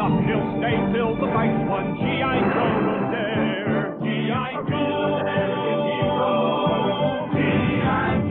stop, he'll stay till the fight's won. G.I. Joe will dare. G.I. Joe, G.I.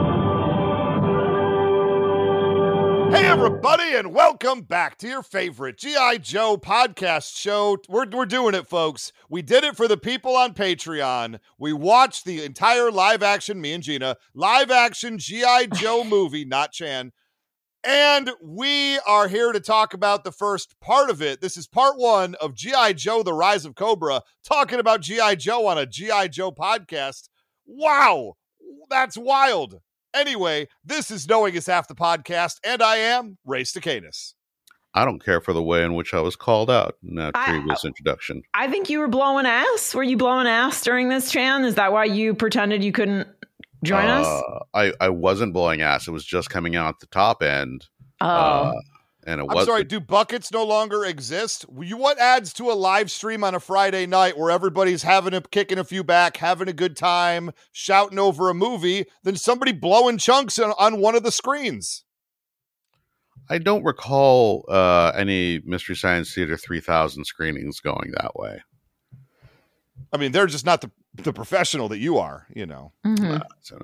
Joe. Hey, everybody, and welcome back to your favorite G.I. Joe podcast show. We're doing it, folks. We did it for the people on Patreon. We watched the entire live-action, me and Gina, live-action G.I. Joe movie, not Chan. And we are here to talk about the first part of it. This is part one of G.I. Joe, The Rise of Cobra, talking about G.I. Joe on a G.I. Joe podcast. Wow, that's wild. Anyway, this is Knowing Is Half the Podcast, and I am Ray Stacanis. I don't care for the way in which I was called out in that previous introduction. I think you were blowing ass. Were you blowing ass during this, Chan? Is that why you pretended you couldn't join us? I wasn't blowing ass. It was just coming out the top end. And it was. I'm sorry, do buckets no longer exist? What adds to a live stream on a Friday night where everybody's kicking a few back, having a good time, shouting over a movie, than somebody blowing chunks on one of the screens? I don't recall any Mystery Science Theater 3000 screenings going that way. I mean, they're just not the professional that you are, you know. Mm-hmm.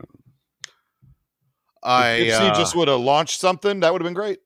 If she just would have launched something, that would have been great.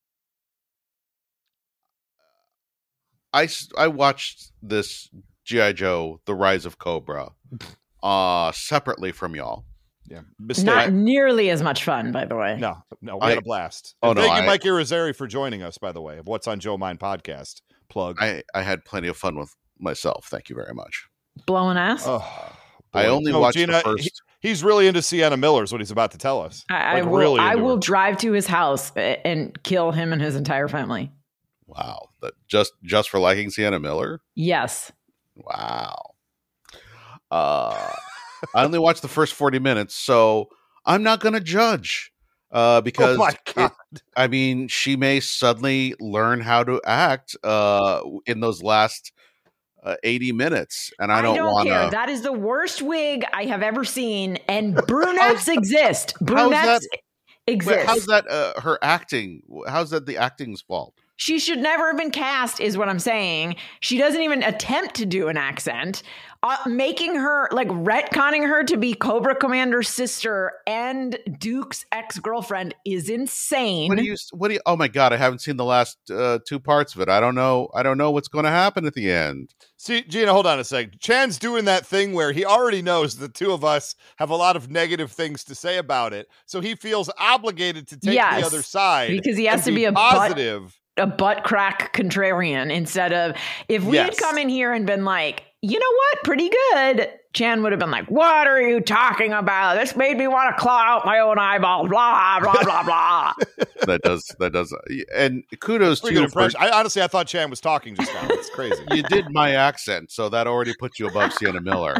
I watched this G.I. Joe, The Rise of Cobra, separately from y'all. Yeah, not nearly as much fun, by the way. No, we had a blast. Thank you, Mike Irizarry, for joining us, by the way, of What's on Joe Mind podcast. Plug. I had plenty of fun with myself. Thank you very much. Blowing ass? Oh, I only watched Gina, the first. He's really into Sienna Miller's what he's about to tell us. I will drive to his house and kill him and his entire family. Wow. Just for liking Sienna Miller? Yes. Wow. I only watched the first 40 minutes, so I'm not going to judge. Because oh my God. She may suddenly learn how to act in those last 80 minutes, and I don't want care. That is the worst wig I have ever seen, and brunettes exist. Brunettes exist. How's that her acting? How's that the acting's fault? She should never have been cast, is what I'm saying. She doesn't even attempt to do an accent. Making her, retconning her to be Cobra Commander's sister and Duke's ex-girlfriend is insane. What do you? Oh my God, I haven't seen the last two parts of it. I don't know what's going to happen at the end. See, Gina, hold on a sec. Chan's doing that thing where he already knows the two of us have a lot of negative things to say about it, so he feels obligated to take the other side because he has to be positive. A butt crack contrarian instead of if we had come in here and been like, you know what, pretty good. Chan would have been like, what are you talking about? This made me want to claw out my own eyeball. Blah, blah, blah, blah. That does. And kudos to you. I thought Chan was talking just now. It's crazy. You did my accent, so that already put you above Sienna Miller.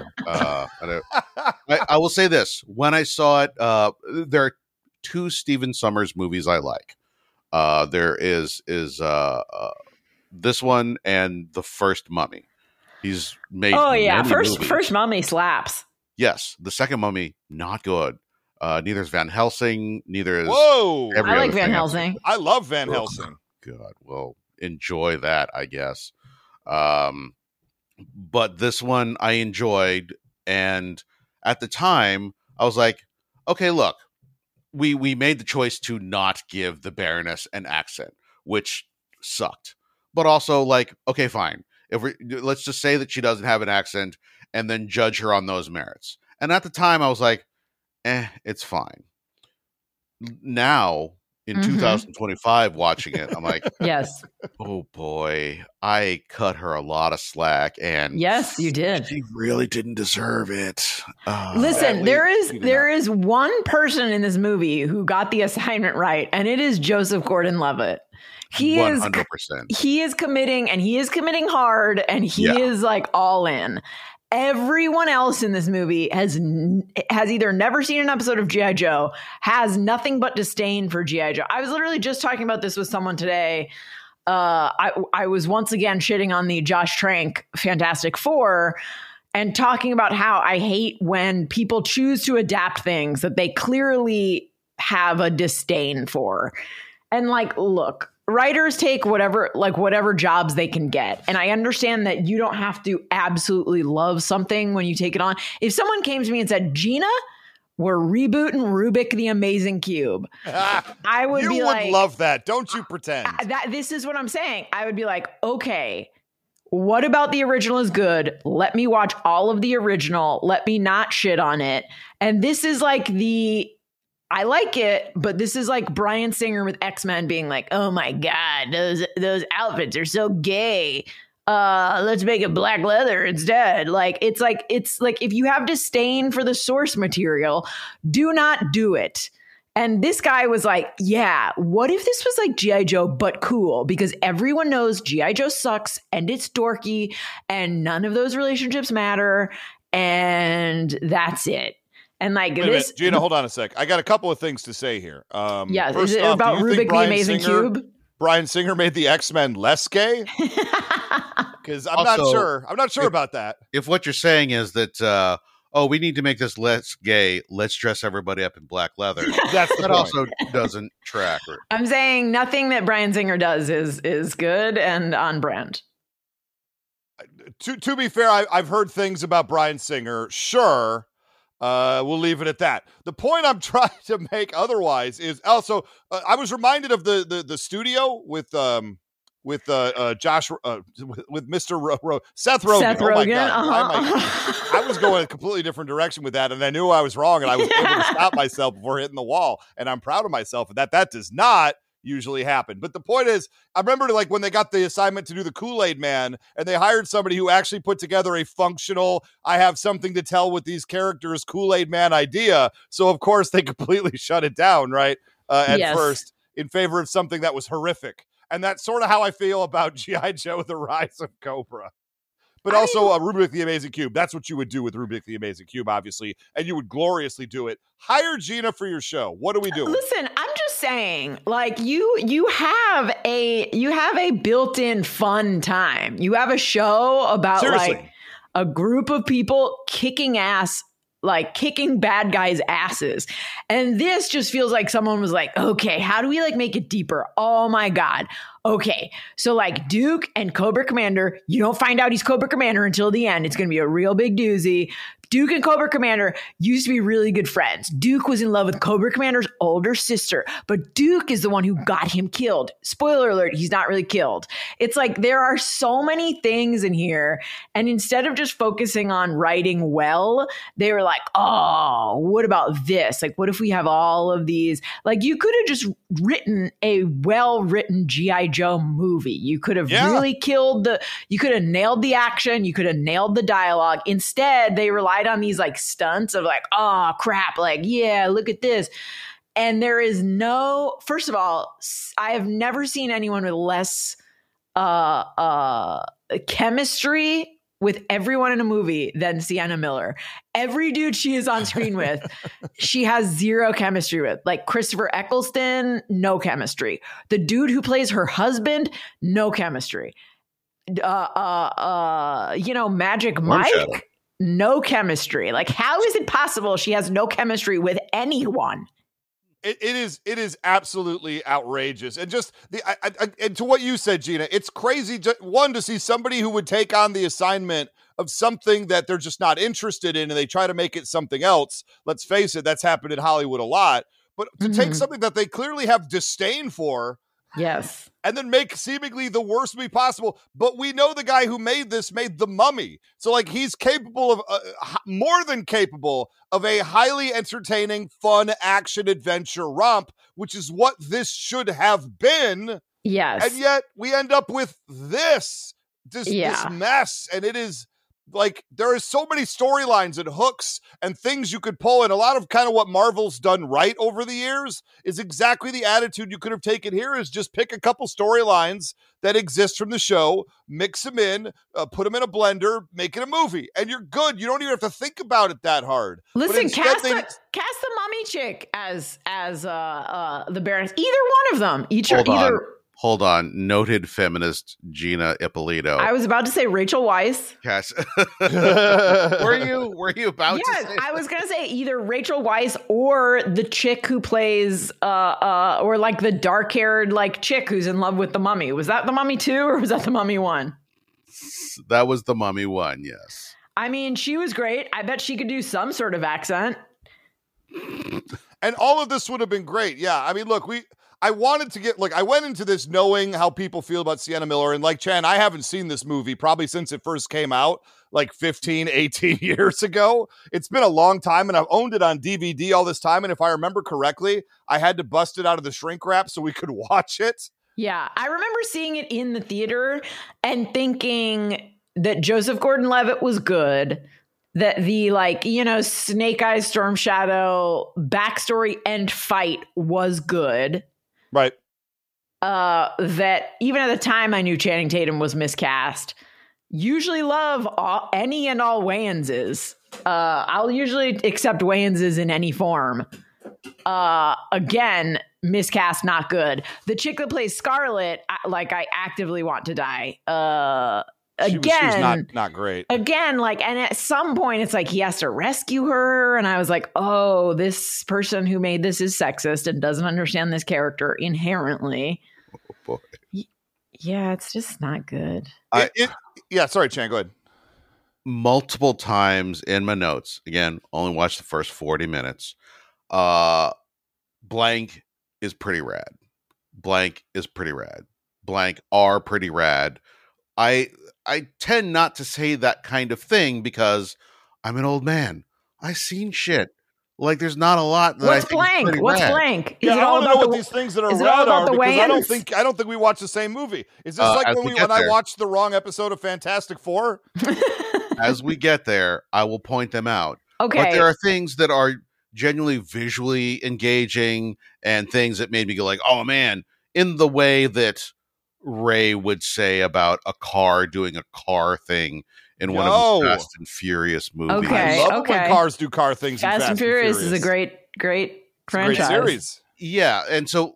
I will say this. When I saw it, there are two Stephen Sommers movies I like. There is this one and The First Mummy. He's made First Mummy slaps. Yes, the second Mummy not good. Neither is Van Helsing. Neither is I like Van Helsing. I love Van Helsing. God, well, enjoy that, I guess. But this one I enjoyed, and at the time I was like, okay, look. We made the choice to not give the Baroness an accent, which sucked. But also, okay, fine. Let's just say that she doesn't have an accent, and then judge her on those merits. And at the time, I was like, it's fine. Now, in 2025, watching it, I'm like, yes. Oh boy, I cut her a lot of slack, and yes, you did. She really didn't deserve it. Listen, there is one person in this movie who got the assignment right, and it is Joseph Gordon-Levitt. He 100%. He is committing, and he is committing hard, and he is all in. Everyone else in this movie has either never seen an episode of G.I. Joe, has nothing but disdain for G.I. Joe. I was literally just talking about this with someone today. I was once again shitting on the Josh Trank Fantastic Four and talking about how I hate when people choose to adapt things that they clearly have a disdain for. And look, writers take whatever jobs they can get. And I understand that you don't have to absolutely love something when you take it on. If someone came to me and said, Gina, we're rebooting Rubik the Amazing Cube, I would be like, you would love that. Don't you pretend. This is what I'm saying. I would be like, okay, what about the original is good? Let me watch all of the original. Let me not shit on it. And this is like I like it, but this is like Bryan Singer with X-Men being like, oh my God, those outfits are so gay. Let's make it black leather instead. Like, it's like if you have disdain for the source material, do not do it. And this guy was like, yeah, what if this was like G.I. Joe, but cool? Because everyone knows G.I. Joe sucks and it's dorky and none of those relationships matter. And that's it. And like this, Gina, hold on a sec. I got a couple of things to say here. Yeah, is it about Rubik the Amazing Cube? Bryan Singer made the X-Men less gay? Because I'm not sure. I'm not sure about that. If what you're saying is that, we need to make this less gay, let's dress everybody up in black leather. That also doesn't track. I'm saying nothing that Bryan Singer does is good and on brand. To be fair, I've heard things about Bryan Singer. Sure. We'll leave it at that. The point I'm trying to make otherwise is also, I was reminded of the studio with Josh, with Mr. Seth Rogen. Seth Rogen. Oh my God. I was going a completely different direction with that, and I knew I was wrong, and I was able to stop myself before hitting the wall, and I'm proud of myself that does not usually happen. But the point is, I remember like when they got the assignment to do the Kool-Aid Man, and they hired somebody who actually put together a functional, I have something to tell with these characters, Kool-Aid Man idea. So of course they completely shut it down, right? At first, in favor of something that was horrific. And that's sort of how I feel about G.I. Joe, The Rise of Cobra. But also Rubik the Amazing Cube. That's what you would do with Rubik the Amazing Cube, obviously. And you would gloriously do it. Hire Gina for your show. What are we doing? Listen, I'm just saying, like, you have a built-in fun time. You have a show about like a group of people kicking ass, like kicking bad guys' asses. And this just feels like someone was like, okay, how do we like make it deeper? Oh my God. Okay. So like Duke and Cobra Commander, you don't find out he's Cobra Commander until the end. It's going to be a real big doozy. Duke and Cobra Commander used to be really good friends. Duke was in love with Cobra Commander's older sister, but Duke is the one who got him killed. Spoiler alert, he's not really killed. It's like there are so many things in here. And instead of just focusing on writing well, they were like, oh, what about this? Like, what if we have all of these? Like, you could have just written a well-written G.I. Joe movie. You could have really you could have nailed the action. You could have nailed the dialogue. Instead, they relied on these like stunts of like, oh crap, like, yeah, look at this. And there is first of all, I have never seen anyone with less chemistry with everyone in a movie than Sienna Miller. Every dude she is on screen with, she has zero chemistry with. Like Christopher Eccleston, no chemistry. The dude who plays her husband, no chemistry. Magic Mike, no chemistry. Like, how is it possible she has no chemistry with anyone? It is absolutely outrageous. And just and to what you said, Gina, it's crazy. One, to see somebody who would take on the assignment of something that they're just not interested in and they try to make it something else. Let's face it, that's happened in Hollywood a lot. But to take something that they clearly have disdain for, yes, and then make seemingly the worst movie possible. But we know the guy who made this made The Mummy. So like he's capable of more than capable of a highly entertaining, fun action adventure romp, which is what this should have been. Yes. And yet we end up with this mess. And it is like, there are so many storylines and hooks and things you could pull. And a lot of kind of what Marvel's done right over the years is exactly the attitude you could have taken here, is just pick a couple storylines that exist from the show, mix them in, put them in a blender, make it a movie, and you're good. You don't even have to think about it that hard. Listen, cast the mummy chick as the Baroness. Either one of them. Hold on. Noted feminist Gina Ippolito. I was about to say Rachel Weisz. Yes. Were you about to say I was going to say either Rachel Weisz or the chick who plays or like the dark-haired like chick who's in love with the mummy. Was that the Mummy 2 or was that the Mummy 1? That was the Mummy 1, yes. I mean, she was great. I bet she could do some sort of accent. And all of this would have been great. Yeah. I mean, look, I wanted to I went into this knowing how people feel about Sienna Miller. And like Chan, I haven't seen this movie probably since it first came out, like 15, 18 years ago. It's been a long time, and I've owned it on DVD all this time. And if I remember correctly, I had to bust it out of the shrink wrap so we could watch it. Yeah. I remember seeing it in the theater and thinking that Joseph Gordon-Levitt was good, that the Snake Eyes Storm Shadow backstory and fight was good. Right. That even at the time I knew Channing Tatum was miscast. Usually love any and all Wayanses. I'll usually accept Wayanses in any form. Again, miscast, not good. The chick that plays Scarlet, I actively want to die. She was not great. Again, and at some point it's like he has to rescue her, and I was like, oh, this person who made this is sexist and doesn't understand this character inherently. Oh, boy. Yeah, it's just not good. Sorry, Chan, go ahead. Multiple times in my notes, again, only watched the first 40 minutes. Blank is pretty rad. Blank is pretty rad. Blank are pretty rad. I tend not to say that kind of thing because I'm an old man. I've seen shit. There's not a lot that What's I think blank? is pretty What's rad. blank? I don't know what these things that are rad are because I don't think we watch the same movie. Is this like when I watched the wrong episode of Fantastic Four? As we get there, I will point them out. Okay. But there are things that are genuinely visually engaging and things that made me go like, oh man, in the way that Ray would say about a car doing a car thing in one of the Fast and Furious movies. Okay, I love when cars do car things. Fast and Furious is a great franchise. Great series. Yeah, and so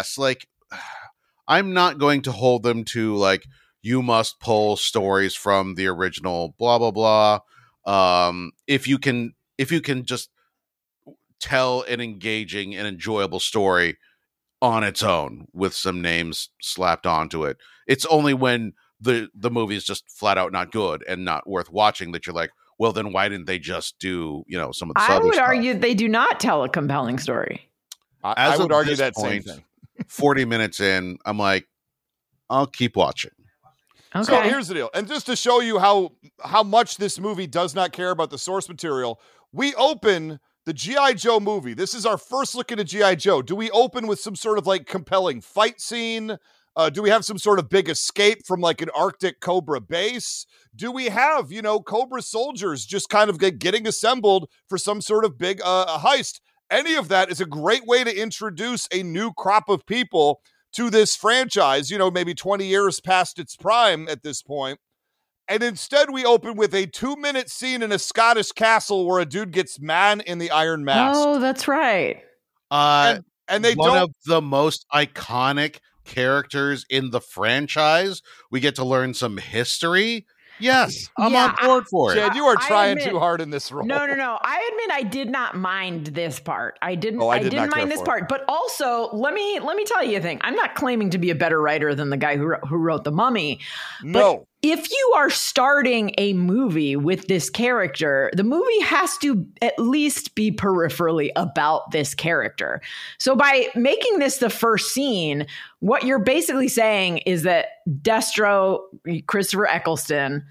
I'm not going to hold them to you must pull stories from the original blah blah blah. If you can just tell an engaging and enjoyable story on its own with some names slapped onto it. It's only when the movie is just flat out not good and not worth watching that you're like, well, then why didn't they just do, some of the I would stuff? argue they do not tell a compelling story. I would argue that same thing. 40 minutes in, I'm like, I'll keep watching. Okay. So here's the deal. And just to show you how much this movie does not care about the source material, we open the G.I. Joe movie. This is our first look into G.I. Joe. Do we open with some sort of compelling fight scene? Do we have some sort of big escape from an Arctic Cobra base? Do we have, Cobra soldiers just kind of getting assembled for some sort of big heist? Any of that is a great way to introduce a new crop of people to this franchise, maybe 20 years past its prime at this point. And instead, we open with a 2-minute scene in a Scottish castle where a dude gets man in the Iron Mask. Oh, that's right. And they one of the most iconic characters in the franchise. We get to learn some history. Yes, I'm on board for it. Chad, you are trying too hard in this role. No. I admit I did not mind this part. I didn't mind this part. But also, let me tell you a thing. I'm not claiming to be a better writer than the guy who wrote The Mummy. No. But if you are starting a movie with this character, the movie has to at least be peripherally about this character. So by making this the first scene, what you're basically saying is that Destro, Christopher Eccleston,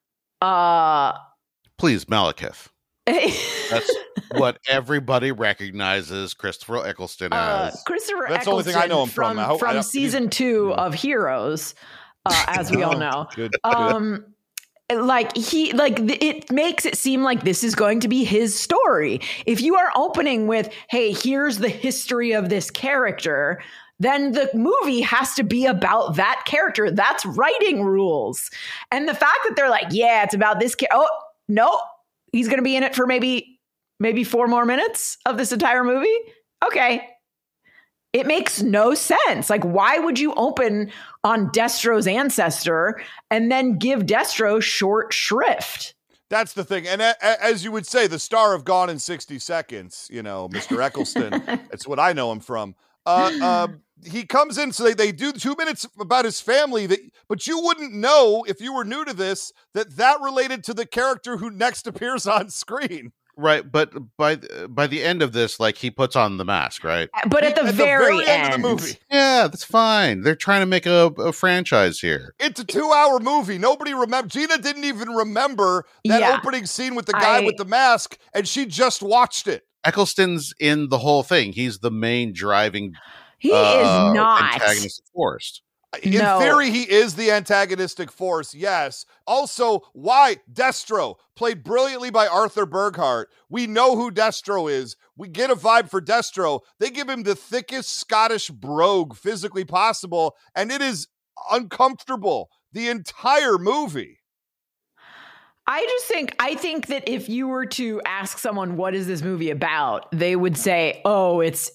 please, Malekith. That's what everybody recognizes Christopher Eccleston as. Christopher That's Eccleston, the only thing I know him from season 2 of Heroes. As we all know, Good. It makes it seem like this is going to be his story. If you are opening with, hey, here's the history of this character, then the movie has to be about that character. That's writing rules. And the fact that they're like, yeah, it's about this oh, no, he's going to be in it for maybe 4 more minutes of this entire movie. Okay. It makes no sense. Like, why would you open on Destro's ancestor and then give Destro short shrift? That's the thing. And as you would say, the star of Gone in 60 Seconds, Mr. Eccleston, that's what I know him from. He comes in, so they do 2 minutes about his family, but you wouldn't know if you were new to this that related to the character who next appears on screen. Right, but by the end of this, like, he puts on the mask, right? But at the very end of the movie. Yeah, that's fine. They're trying to make a franchise here. It's a 2-hour movie. Nobody remember. Gina didn't even remember that opening scene with the guy with the mask, and she just watched it. Eccleston's in the whole thing. He's the main driving. He is not antagonistic force. In theory, he is the antagonistic force, yes. Also, why? Destro, played brilliantly by Arthur Burghardt. We know who Destro is. We get a vibe for Destro. They give him the thickest Scottish brogue physically possible, and it is uncomfortable the entire movie. I think that if you were to ask someone, what is this movie about? They would say, oh, it's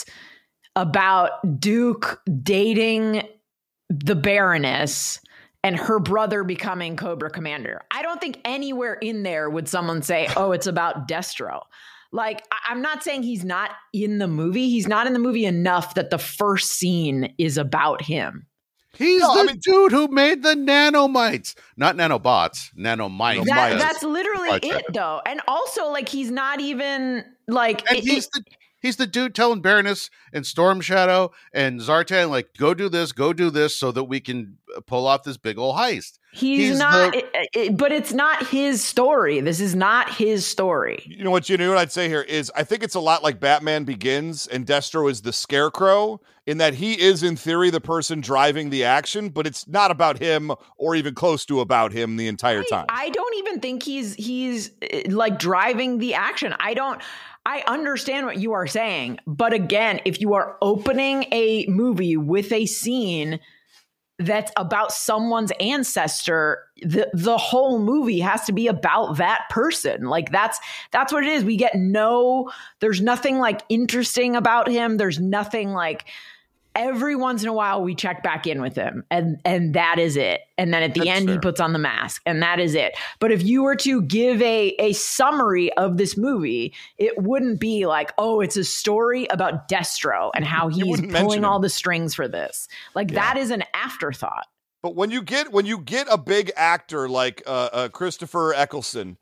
about Duke dating the Baroness and her brother becoming Cobra Commander. I don't think anywhere in there would someone say, oh, it's about Destro. Like, I'm not saying he's not in the movie. He's not in the movie enough that the first scene is about him. He's dude who made the nanomites. Not nanobots, nanomites. That's literally it, though. And also, like, he's not even, like... And he's the dude telling Baroness and Storm Shadow and Zartan, like, go do this so that we can pull off this big old heist. He's not, but it's not his story. This is not his story. You know what I'd say here is I think it's a lot like Batman Begins, and Destro is the Scarecrow, in that he is, in theory, the person driving the action, but it's not about him or even close to about him the entire time. I don't even think he's like driving the action. I understand what you are saying, but again, if you are opening a movie with a scene that's about someone's ancestor, the whole movie has to be about that person. Like, that's what it is. There's nothing like interesting about him. There's nothing like, every once in a while we check back in with him and that is it. And then at the end, he puts on the mask and that is it. But if you were to give a summary of this movie, it wouldn't be like, oh, it's a story about Destro and how he's pulling all the strings for this. Like, that is an afterthought. But when you get a big actor like Christopher Eccleston,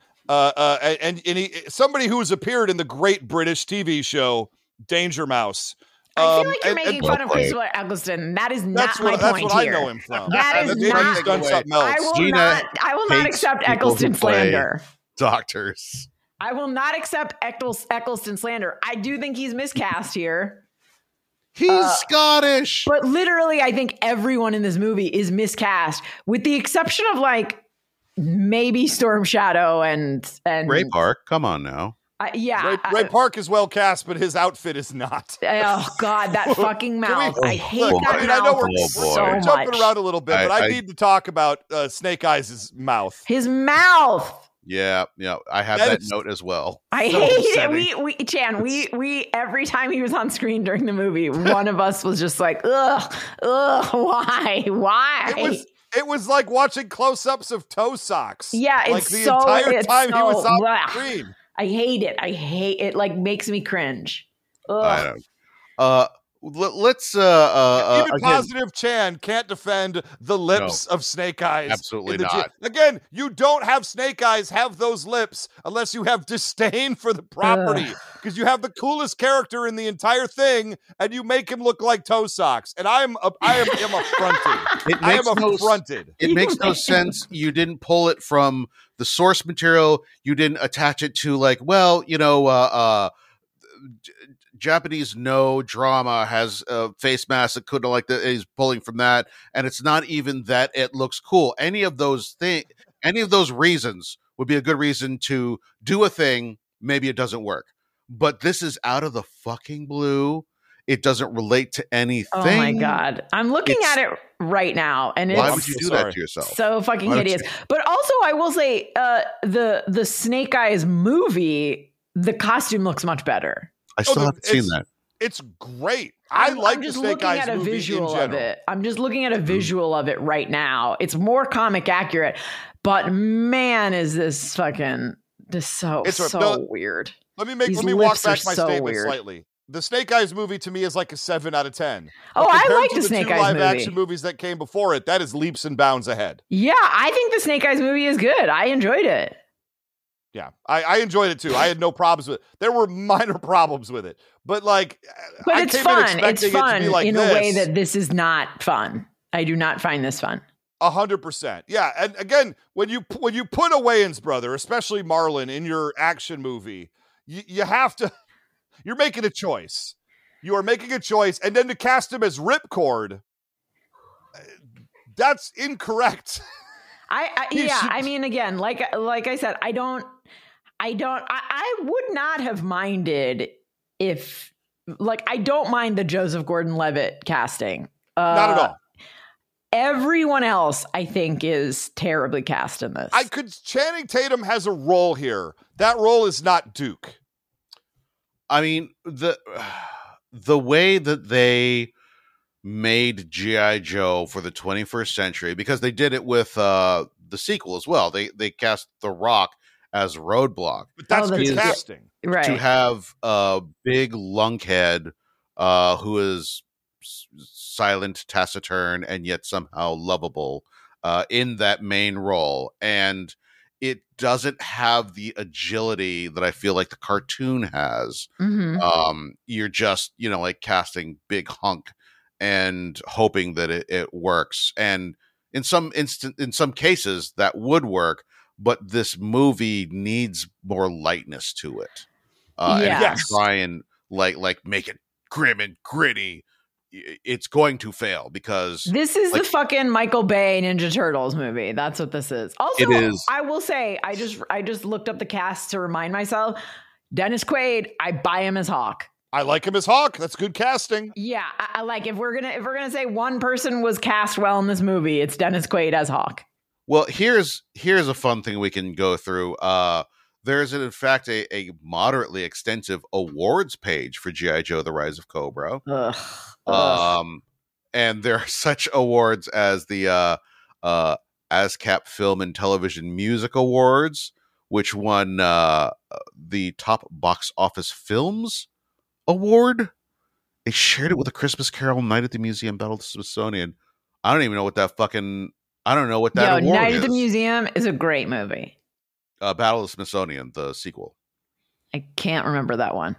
and somebody who's appeared in the great British TV show Danger Mouse, I feel like you're making fun of Christopher Eccleston. That is not my point here. That's what I know him from. That is not. He's done something else. I will not accept Eccleston slander. Doctors. I will not accept Eccleston slander. I do think he's miscast here. He's Scottish. But literally, I think everyone in this movie is miscast, with the exception of, like, maybe Storm Shadow and Ray Park. Come on now. Ray Park is well cast, but his outfit is not. Oh God, that fucking mouth! I hate that mouth. I know we're jumping around a little bit, but I need to talk about Snake Eyes' mouth. His mouth. Yeah, I have that note as well. I hate it. Chan, we every time he was on screen during the movie, one of us was just like, ugh, why? It was like watching close-ups of toe socks. Yeah, like the entire time he was on screen. I hate it. Like, makes me cringe. Ugh. I don't. Let's even positive Chan can't defend the lips of Snake Eyes. Absolutely not. Again, you don't have Snake Eyes have those lips unless you have disdain for the property, because you have the coolest character in the entire thing and you make him look like toe socks. And I am affronted. It makes no sense. You didn't pull it from the source material. You didn't attach it to, like, well, Japanese drama has a face mask that could have, like, he's pulling from that, and it's not even that it looks cool. Any of those reasons would be a good reason to do a thing. Maybe it doesn't work, but this is out of the fucking blue. It doesn't relate to anything. Oh my God, I'm looking at it right now, and why would you do that to yourself? So fucking hideous. But also, I will say, the Snake Eyes movie, the costume looks much better. I still haven't seen that. It's great. I like the Snake Eyes movie in general. I'm just looking at a visual of it right now. It's more comic accurate, but man, is this fucking so weird. Let me walk back my statement slightly. The Snake Eyes movie to me is like a 7 out of 10. Oh, I like the Snake Eyes movie. Live action movies that came before it, that is leaps and bounds ahead. Yeah, I think the Snake Eyes movie is good. I enjoyed it. Yeah, I enjoyed it too. I had no problems with it. There were minor problems with it. But it's fun. It's fun in a way that this is not fun. I do not find this fun. 100%. Yeah, and again, when you put a Wayans brother, especially Marlon, in your action movie, you have to. You're making a choice. You are making a choice, and then to cast him as Ripcord, that's incorrect. I mean, again, like I said, I would not have minded if, I don't mind the Joseph Gordon-Levitt casting. Not at all. Everyone else, I think, is terribly cast in this. Channing Tatum has a role here. That role is not Duke. I mean, the way that they made G.I. Joe for the 21st century, because they did it with the sequel as well. They cast The Rock as Roadblock. But that's good casting. Right. To have a big lunkhead who is silent, taciturn, and yet somehow lovable in that main role. And it doesn't have the agility that I feel like the cartoon has. Mm-hmm. You're just, casting big hunk and hoping that it works. And in some cases that would work, but this movie needs more lightness to it. And try and make it grim and gritty. It's going to fail because this is the fucking Michael Bay Ninja Turtles movie. That's what this is. Also, it is. I will say, I just looked up the cast to remind myself. Dennis Quaid, I buy him as Hawk. I like him as Hawk. That's good casting. Yeah, I like if we're gonna say one person was cast well in this movie, it's Dennis Quaid as Hawk. Well, here's a fun thing we can go through. There's in fact a moderately extensive awards page for G.I. Joe: The Rise of Cobra. And there are such awards as the ASCAP Film and Television Music Awards, which won the Top Box Office Films Award. They shared it with A Christmas Carol, Night at the Museum, Battle of the Smithsonian. I don't even know what that award is. Night at the Museum is a great movie. Battle of the Smithsonian, the sequel. I can't remember that one.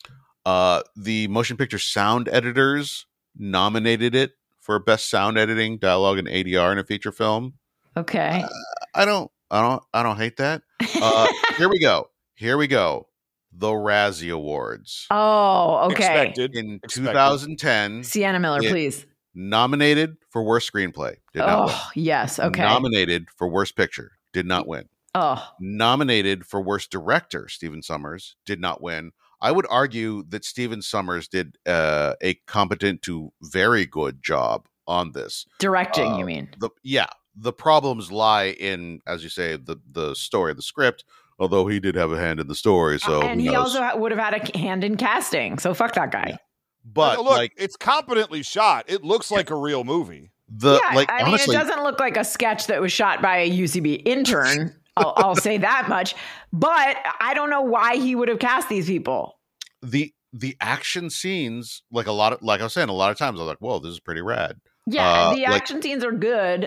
The Motion Picture Sound Editors nominated it for Best Sound Editing, Dialogue, and ADR in a Feature Film. Okay. I don't hate that. Here we go. The Razzie Awards. Oh, okay. Expected. In 2010. Sienna Miller, please. Nominated for Worst Screenplay. Did not win. Yes. Okay. Nominated for Worst Picture. Did not win. Oh. Nominated for Worst Director, Stephen Sommers. Did not win. I would argue that Stephen Sommers did a competent to very good job on this. Directing, you mean? The problems lie in, as you say, the story, the script, although he did have a hand in the story. So and he also would have had a hand in casting. So fuck that guy. Yeah. But look, it's competently shot. It looks like a real movie. Honestly, it doesn't look like a sketch that was shot by a UCB intern. I'll say that much. But I don't know why he would have cast these people. The action scenes, like I was saying, a lot of times I was like, "Whoa, this is pretty rad." Yeah, the action scenes are good.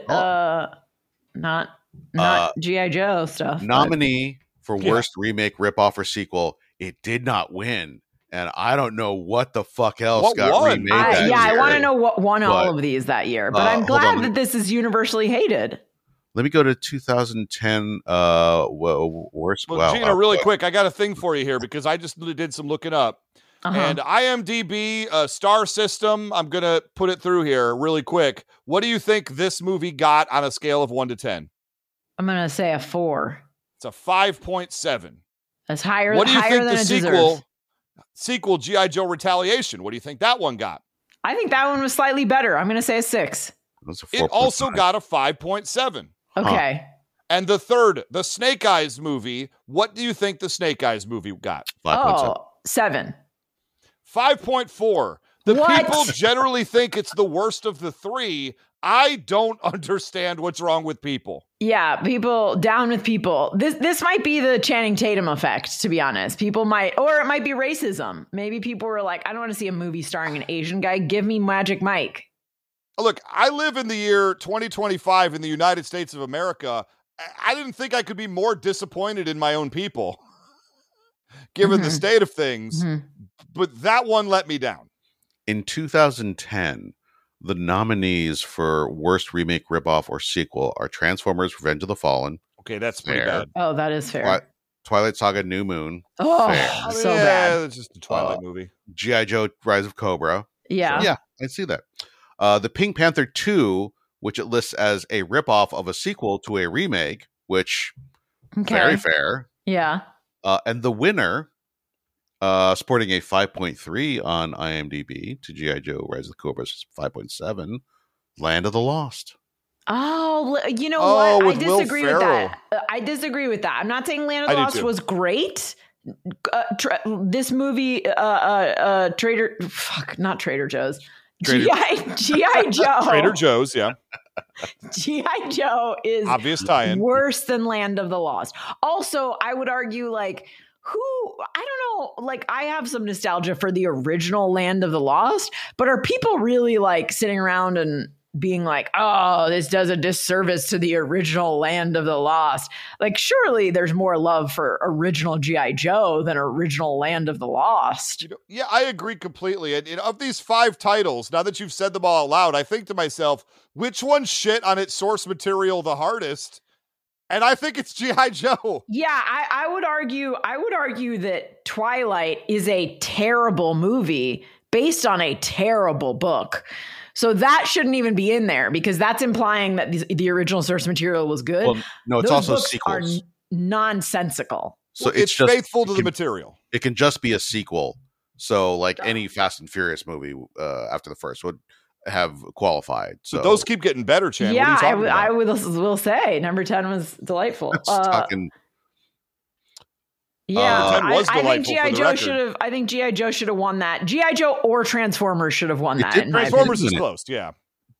Not G.I. Joe stuff. Nominee for Worst Remake, Ripoff, or Sequel. It did not win. And I don't know what the fuck else got remade that year. I want to know what won all of these that year. But I'm glad that this is universally hated. Let me go to 2010. Worst. Well, Gina, really quick, I got a thing for you here because I just did some looking up. And IMDb star system, I'm going to put it through here really quick. What do you think this movie got on a scale of 1 to 10? I'm going to say a 4. It's a 5.7. That's higher. What do you think than the sequel G.I. Joe Retaliation? What do you think that one got? I think that one was slightly better. I'm going to say a 6. It also got a 5.7. Okay. And the third, the Snake Eyes movie. What do you think the Snake Eyes movie got? 5.7. 7. 5.4. The people generally think it's the worst of the three. I don't understand what's wrong with people. Yeah, people down with people. This might be the Channing Tatum effect, to be honest. People might, or it might be racism. Maybe people were like, I don't want to see a movie starring an Asian guy. Give me Magic Mike. Look, I live in the year 2025 in the United States of America. I didn't think I could be more disappointed in my own people, given the state of things. But that one let me down. In 2010, the nominees for worst remake, ripoff, or sequel are Transformers: Revenge of the Fallen. Okay, that's pretty bad. Oh, that is fair. Twilight Saga: New Moon. Oh, fair. So bad. It's just a Twilight movie. G.I. Joe: Rise of Cobra. Yeah. So, yeah, I see that. The Pink Panther 2, which it lists as a ripoff of a sequel to a remake, which very fair. Yeah. And the winner, sporting a 5.3 on IMDb to G.I. Joe: Rise of the Cobra's 5.7, Land of the Lost. Oh, you know what? I disagree with that. I disagree with that. I'm not saying Land of the Lost was great. This movie, not Trader Joe's. G.I. Joe. Trader Joe's, yeah. G.I. Joe is obvious tie-in. Worse than Land of the Lost. Also, I would argue, like, I don't know, like, I have some nostalgia for the original Land of the Lost, but are people really, like, sitting around and being like, oh, this does a disservice to the original Land of the Lost? Like, surely there's more love for original G.I. Joe than original Land of the Lost. Yeah, I agree completely. And of these 5 titles, now that you've said them all out loud, I think to myself, which one shit on its source material the hardest? And I think it's G.I. Joe. Yeah, I would argue that Twilight is a terrible movie based on a terrible book. So that shouldn't even be in there because that's implying that the original source material was good. Well, no, it's Those also books sequels. Are nonsensical. So it's just faithful to the material. It can just be a sequel. So like any Fast and Furious movie after the first would have qualified. So but those keep getting better, Chan. Yeah, I will say number 10 was delightful. Yeah, I think G.I. Joe should have. I think G.I. Joe should have won that. G.I. Joe or Transformers should have won that. Transformers is close. Yeah.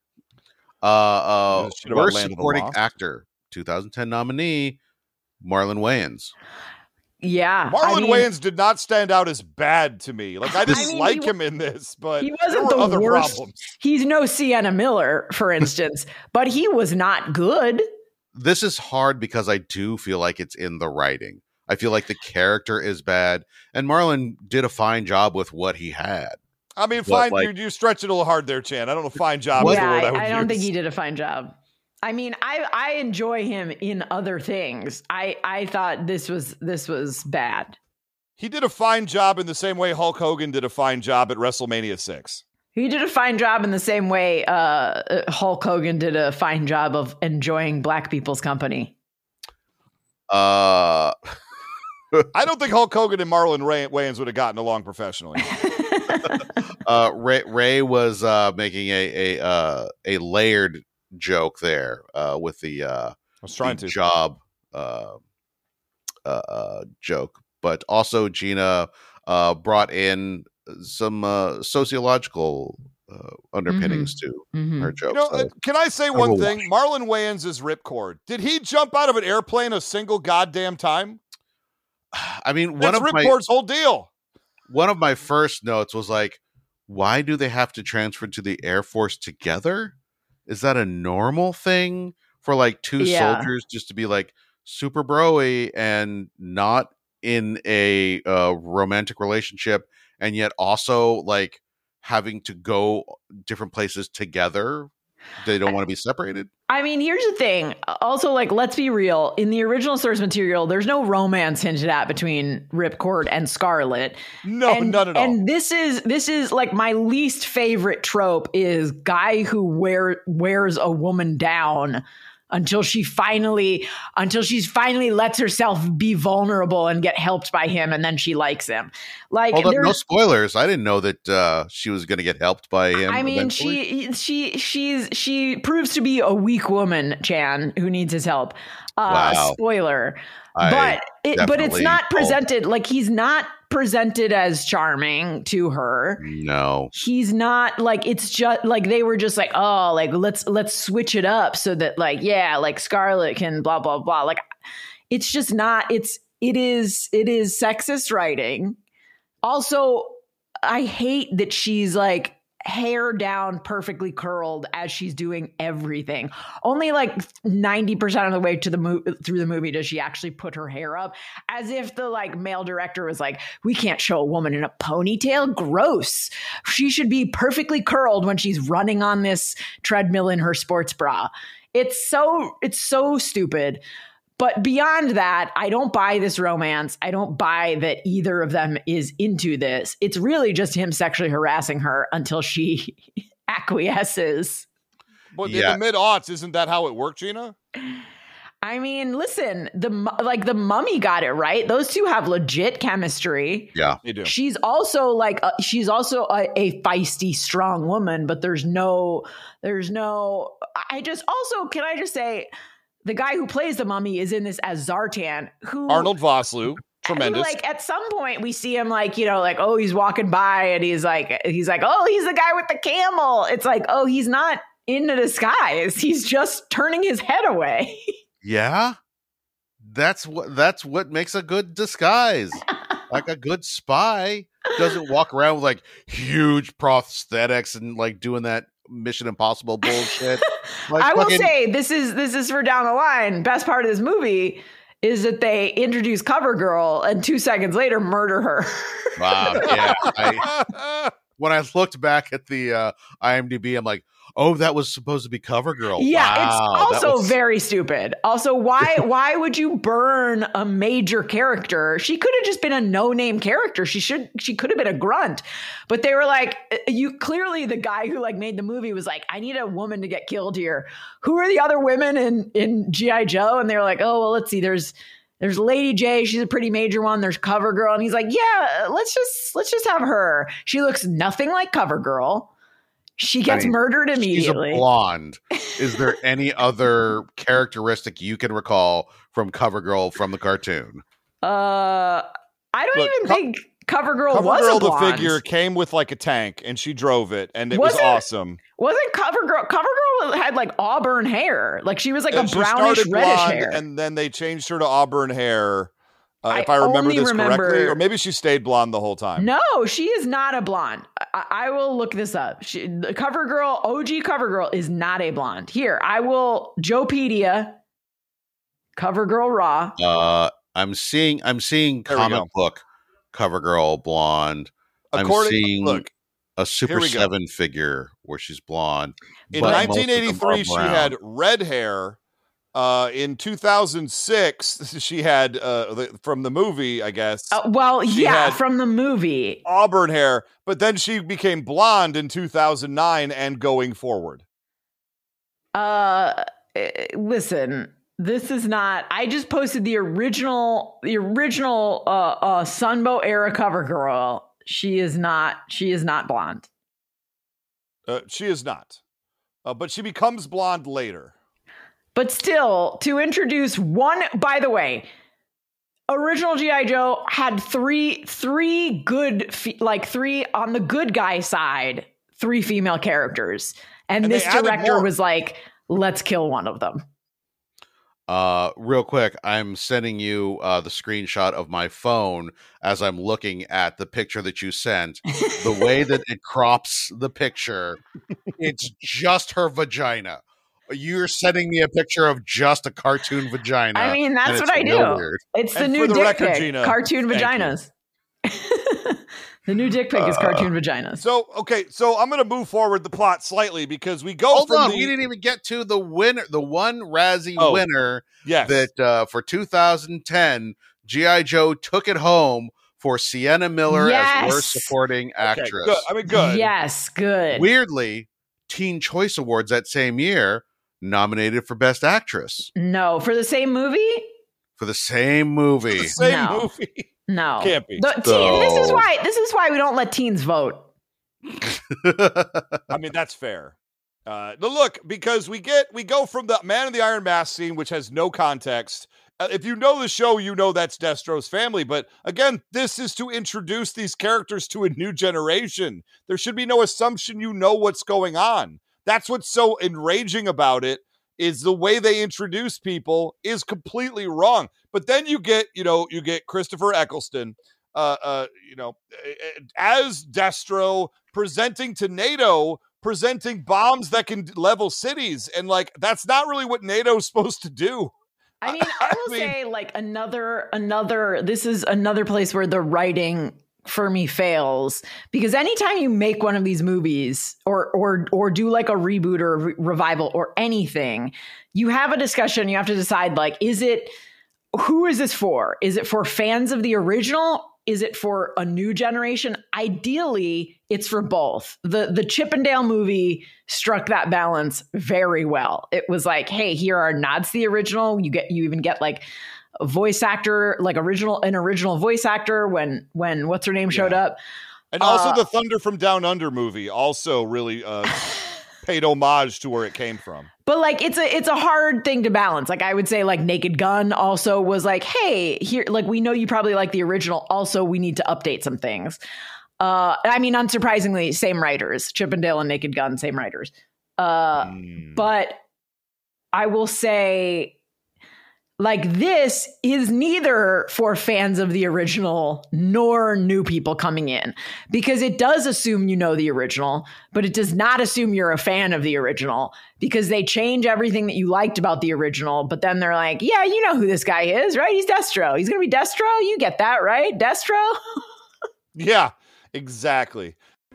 Worst supporting actor, 2010 nominee, Marlon Wayans. Yeah, Marlon Wayans did not stand out as bad to me. Like I didn't like him in this, but he wasn't the other worst. Problems. He's no Sienna Miller, for instance, but he was not good. This is hard because I do feel like it's in the writing. I feel like the character is bad, and Marlon did a fine job with what he had. I mean, fine. Like, you stretch it a little hard there, Chan. I don't know. Fine job. Yeah, I don't think he did a fine job. I mean, I enjoy him in other things. I thought this was bad. He did a fine job in the same way Hulk Hogan did a fine job at WrestleMania 6. He did a fine job in the same way Hulk Hogan did a fine job of enjoying black people's company. I don't think Hulk Hogan and Marlon Wayans would have gotten along professionally. Ray was making a layered joke there with the I was trying to job joke, but also Gina brought in some sociological underpinnings to her joke. Can I say one thing? Marlon Wayans is ripcord. Did he jump out of an airplane a single goddamn time? I mean, that's Ripcord's whole deal. One of my first notes was like, why do they have to transfer to the Air Force together? Is that a normal thing for like two soldiers just to be like super bro-y and not in a romantic relationship and yet also like having to go different places together? They don't want to be separated? I mean, here's the thing. Also, like, let's be real. In the original source material, there's no romance hinted at between Ripcord and Scarlet. No, none at all. And this is like my least favorite trope is guy who wears a woman down until she's finally lets herself be vulnerable and get helped by him, and then she likes him. Like, no spoilers. I didn't know that she was going to get helped by him. I mean, she proves to be a weak woman, Chan, who needs his help. Wow. Spoiler. but it's not presented like he's not presented as charming to her. No, he's not. Like, it's just like they were just like, oh, like let's switch it up so that like, yeah, like Scarlett can blah blah blah. Like, it's just not. It is sexist writing. Also, I hate that she's like hair down, perfectly curled as she's doing everything. Only like 90% of the way to through the movie does she actually put her hair up, as if the like male director was like, we can't show a woman in a ponytail, gross. She should be perfectly curled when she's running on this treadmill in her sports bra. It's so stupid. But beyond that, I don't buy this romance. I don't buy that either of them is into this. It's really just him sexually harassing her until she acquiesces. But in the mid-aughts, isn't that how it worked, Gina? I mean, listen, the Mummy got it right. Those two have legit chemistry. Yeah, they do. She's also a feisty, strong woman, but there's no. Can I just say, the guy who plays the Mummy is in this as Zartan, who Arnold Vosloo, tremendous. Like, at some point we see him like, like, oh, he's walking by and he's like, oh, he's the guy with the camel. It's like, oh, he's not in a disguise. He's just turning his head away. Yeah. That's what makes a good disguise. Like, a good spy doesn't walk around with like huge prosthetics and like doing that Mission Impossible bullshit. Like, I will say this is for down the line. Best part of this movie is that they introduce CoverGirl and 2 seconds later murder her. Wow. Yeah. When I looked back at the IMDb, I'm like, oh, that was supposed to be CoverGirl. Yeah, wow, it's also very stupid. Also, why would you burn a major character? She could have just been a no-name character. She could have been a grunt. But they were like, clearly the guy who like made the movie was like, I need a woman to get killed here. Who are the other women in G.I. Joe? And they were like, oh, well, let's see. There's Lady J. She's a pretty major one. There's CoverGirl. And he's like, yeah, let's just have her. She looks nothing like CoverGirl. She gets murdered immediately. She's a blonde. Is there any other characteristic you can recall from CoverGirl from the cartoon? I don't even think CoverGirl was a blonde. The figure came with like a tank and she drove it and it was awesome. Wasn't CoverGirl had like auburn hair. Like, she was like a brownish reddish hair. And then they changed her to auburn hair. If I remember this correctly, or maybe she stayed blonde the whole time. No, she is not a blonde. I will look this up. The CoverGirl, OG CoverGirl, is not a blonde. Here, I will Joepedia. CoverGirl raw. I'm seeing comic book CoverGirl blonde. I'm seeing a Super 7 figure where she's blonde. In 1983, she had red hair. In 2006, she had from the movie, I guess. From the movie, auburn hair, but then she became blonde in 2009 and going forward. Listen, this is not. I just posted the original Sunbow era CoverGirl. She is not blonde. She is not, but she becomes blonde later. But still, to introduce one, by the way, original G.I. Joe had three good, three on the good guy side, 3 female characters. And this director was like, let's kill one of them. Real quick, I'm sending you the screenshot of my phone as I'm looking at the picture that you sent. The way that it crops the picture, it's just her vagina. You're sending me a picture of just a cartoon vagina. I mean, that's what I do. Weird. It's the new dick pic. Gina, cartoon vaginas. The new dick pic is cartoon vaginas. So I'm going to move forward the plot slightly because we go we didn't even get to the winner, the one Razzie winner that for 2010, G.I. Joe took it home for Sienna Miller as worst supporting actress. Good. Yes, good. Weirdly, Teen Choice Awards that same year nominated for Best Actress. No, for the same movie? For the same movie. Movie. No. Can't be. This is why we don't let teens vote. I mean, that's fair. Look, because we go from the Man in the Iron Mask scene, which has no context, if you know the show, you know that's Destro's family. But again, this is to introduce these characters to a new generation. There should be no assumption you know what's going on. That's what's so enraging about it, is the way they introduce people is completely wrong. But then you get Christopher Eccleston, as Destro, presenting to NATO, presenting bombs that can level cities. And like, that's not really what NATO's supposed to do. I mean, I will say like this is another place where the writing for me fails, because anytime you make one of these movies or do like a reboot or revival or anything, you have a discussion. You have to decide, like, who is this for? Is it for fans of the original? Is it for a new generation? Ideally, it's for both. The Chippendale movie struck that balance very well. It was like, hey, here are nods to the original. You even get like a voice actor, like an original voice actor when what's her name showed up. And also the Thunder from Down Under movie also really paid homage to where it came from. But like, it's a hard thing to balance. Like, I would say like Naked Gun also was like, hey, here, like, we know you probably like the original. Also, we need to update some things. I mean, unsurprisingly, same writers, Chippendale and Naked Gun, same writers. But I will say, like, this is neither for fans of the original nor new people coming in, because it does assume you know the original, but it does not assume you're a fan of the original, because they change everything that you liked about the original. But then they're like, yeah, you know who this guy is, right? He's Destro. He's going to be Destro. You get that, right? Destro. Yeah, exactly.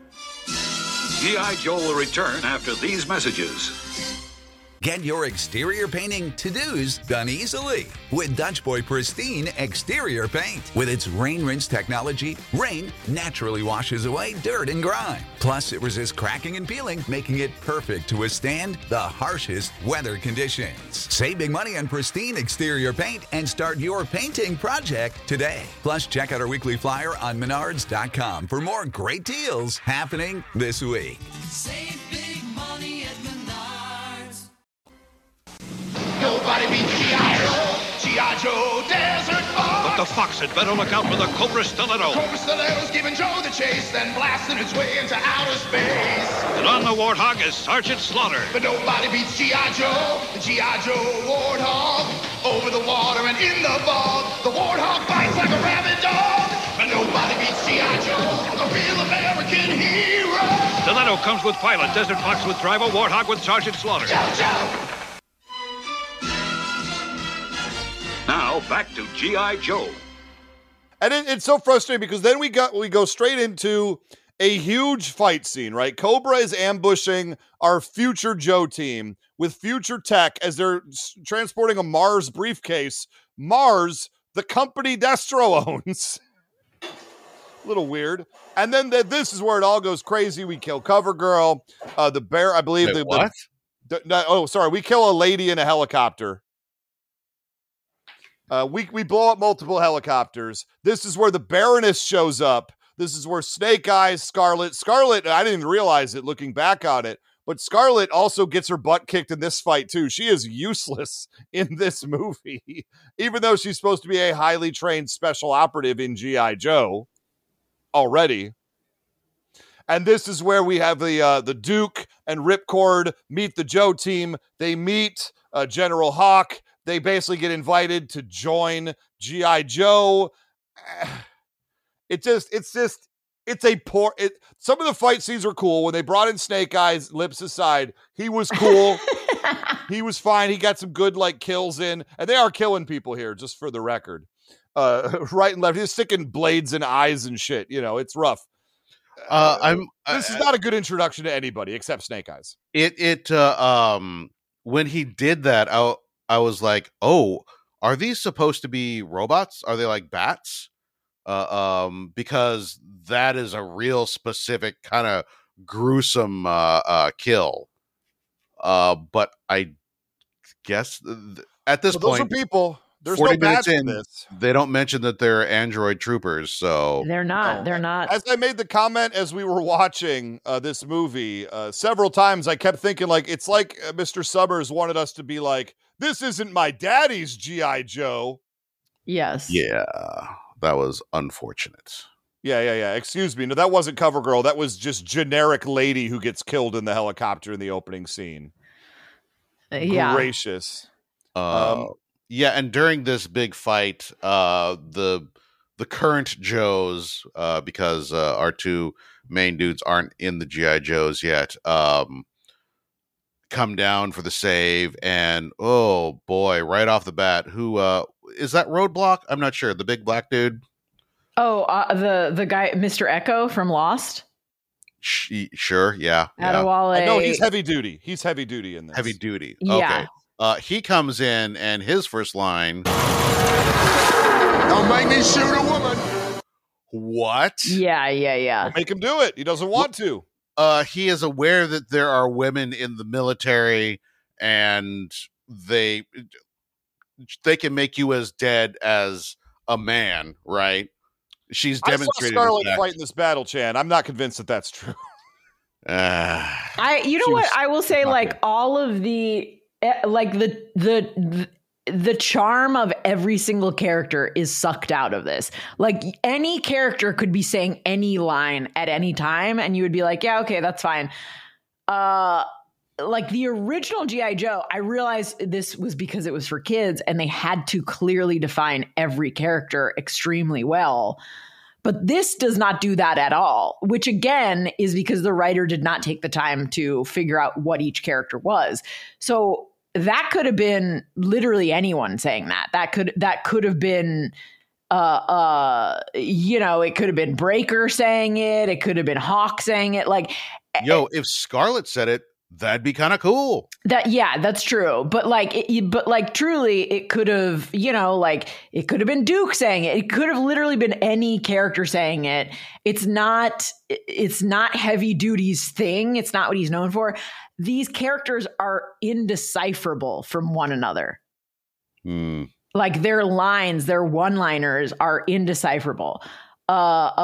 G.I. Joe will return after these messages. Get your exterior painting to-dos done easily with Dutch Boy Pristine Exterior Paint. With its Rain Rinse technology, rain naturally washes away dirt and grime. Plus, it resists cracking and peeling, making it perfect to withstand the harshest weather conditions. Save big money on Pristine Exterior Paint and start your painting project today. Plus, check out our weekly flyer on Menards.com for more great deals happening this week. Save big money at Menards. Nobody beats G.I. Joe, G.I. Joe Desert Fox. But the Fox had better look out for the Cobra Stiletto. Cobra Stiletto's giving Joe the chase, then blasting its way into outer space. And on the Warthog is Sergeant Slaughter. But nobody beats G.I. Joe, the G.I. Joe Warthog. Over the water and in the bog, the Warthog fights like a rabid dog. But nobody beats G.I. Joe, a real American hero. Stiletto comes with pilot, Desert Fox with driver, Warthog with Sergeant Slaughter. Joe. Now, back to G.I. Joe. And it's so frustrating because then we go straight into a huge fight scene, right? Cobra is ambushing our future Joe team with future tech as they're transporting a Mars briefcase. Mars, the company Destro owns. A little weird. And then this is where it all goes crazy. We kill CoverGirl. The bear, I believe. Wait, what? We kill a lady in a helicopter. We blow up multiple helicopters. This is where the Baroness shows up. This is where Snake Eyes, Scarlet, I didn't even realize it looking back on it, but Scarlet also gets her butt kicked in this fight too. She is useless in this movie, even though she's supposed to be a highly trained special operative in G.I. Joe already. And this is where we have the Duke and Ripcord meet the Joe team. They meet General Hawk. They basically get invited to join G.I. Joe. Some of the fight scenes were cool. When they brought in Snake Eyes, lips aside, he was cool. He was fine. He got some good kills in, and they are killing people here, just for the record. Right and left. He's sticking blades in eyes and shit. It's rough. This is not a good introduction to anybody except Snake Eyes. When he did that, I was like, oh, are these supposed to be robots? Are they like bats? Because that is a real specific kind of gruesome kill. But I guess at this point, those are people. There's no bats in this. They don't mention that they're android troopers, so they're not. They're not. As I made the comment as we were watching this movie several times, I kept thinking it's like Mr. Summers wanted us to be like, this isn't my daddy's G.I. Joe. Yes. Yeah, that was unfortunate. Yeah. Excuse me. No, that wasn't CoverGirl. That was just generic lady who gets killed in the helicopter in the opening scene. Yeah. Gracious. Yeah, and during this big fight, the current Joes, because our two main dudes aren't in the G.I. Joes yet, come down for the save, and oh boy, right off the bat, who is that Roadblock? I'm not sure. The big black dude. Oh, the guy, Mr. Echo from Lost. Sure, yeah. Adewale. No, he's heavy duty. He's heavy duty in this. Heavy duty. Yeah. Okay. He comes in, and his first line. Don't make me shoot a woman. What? Yeah. Make him do it. He doesn't want to. He is aware that there are women in the military, and they can make you as dead as a man, right? She's demonstrated. I saw Scarlet fight in this battle, Chan. I'm not convinced that that's true. You know what? I will say, like, all of the the charm of every single character is sucked out of this. Like, any character could be saying any line at any time, and you would be like, yeah, okay, that's fine. Like the original G.I. Joe, I realized this was because it was for kids and they had to clearly define every character extremely well. But this does not do that at all, which again is because the writer did not take the time to figure out what each character was. So that could have been literally anyone saying that. That could have been it could have been Breaker saying it. It could have been Hawk saying it. Like, if Scarlet said it, that'd be kind of cool. That's true. But truly, it could have, it could have been Duke saying it. It could have literally been any character saying it. It's not Heavy Duty's thing. It's not what he's known for. These characters are indecipherable from one another. Like their lines, their one-liners are indecipherable. Which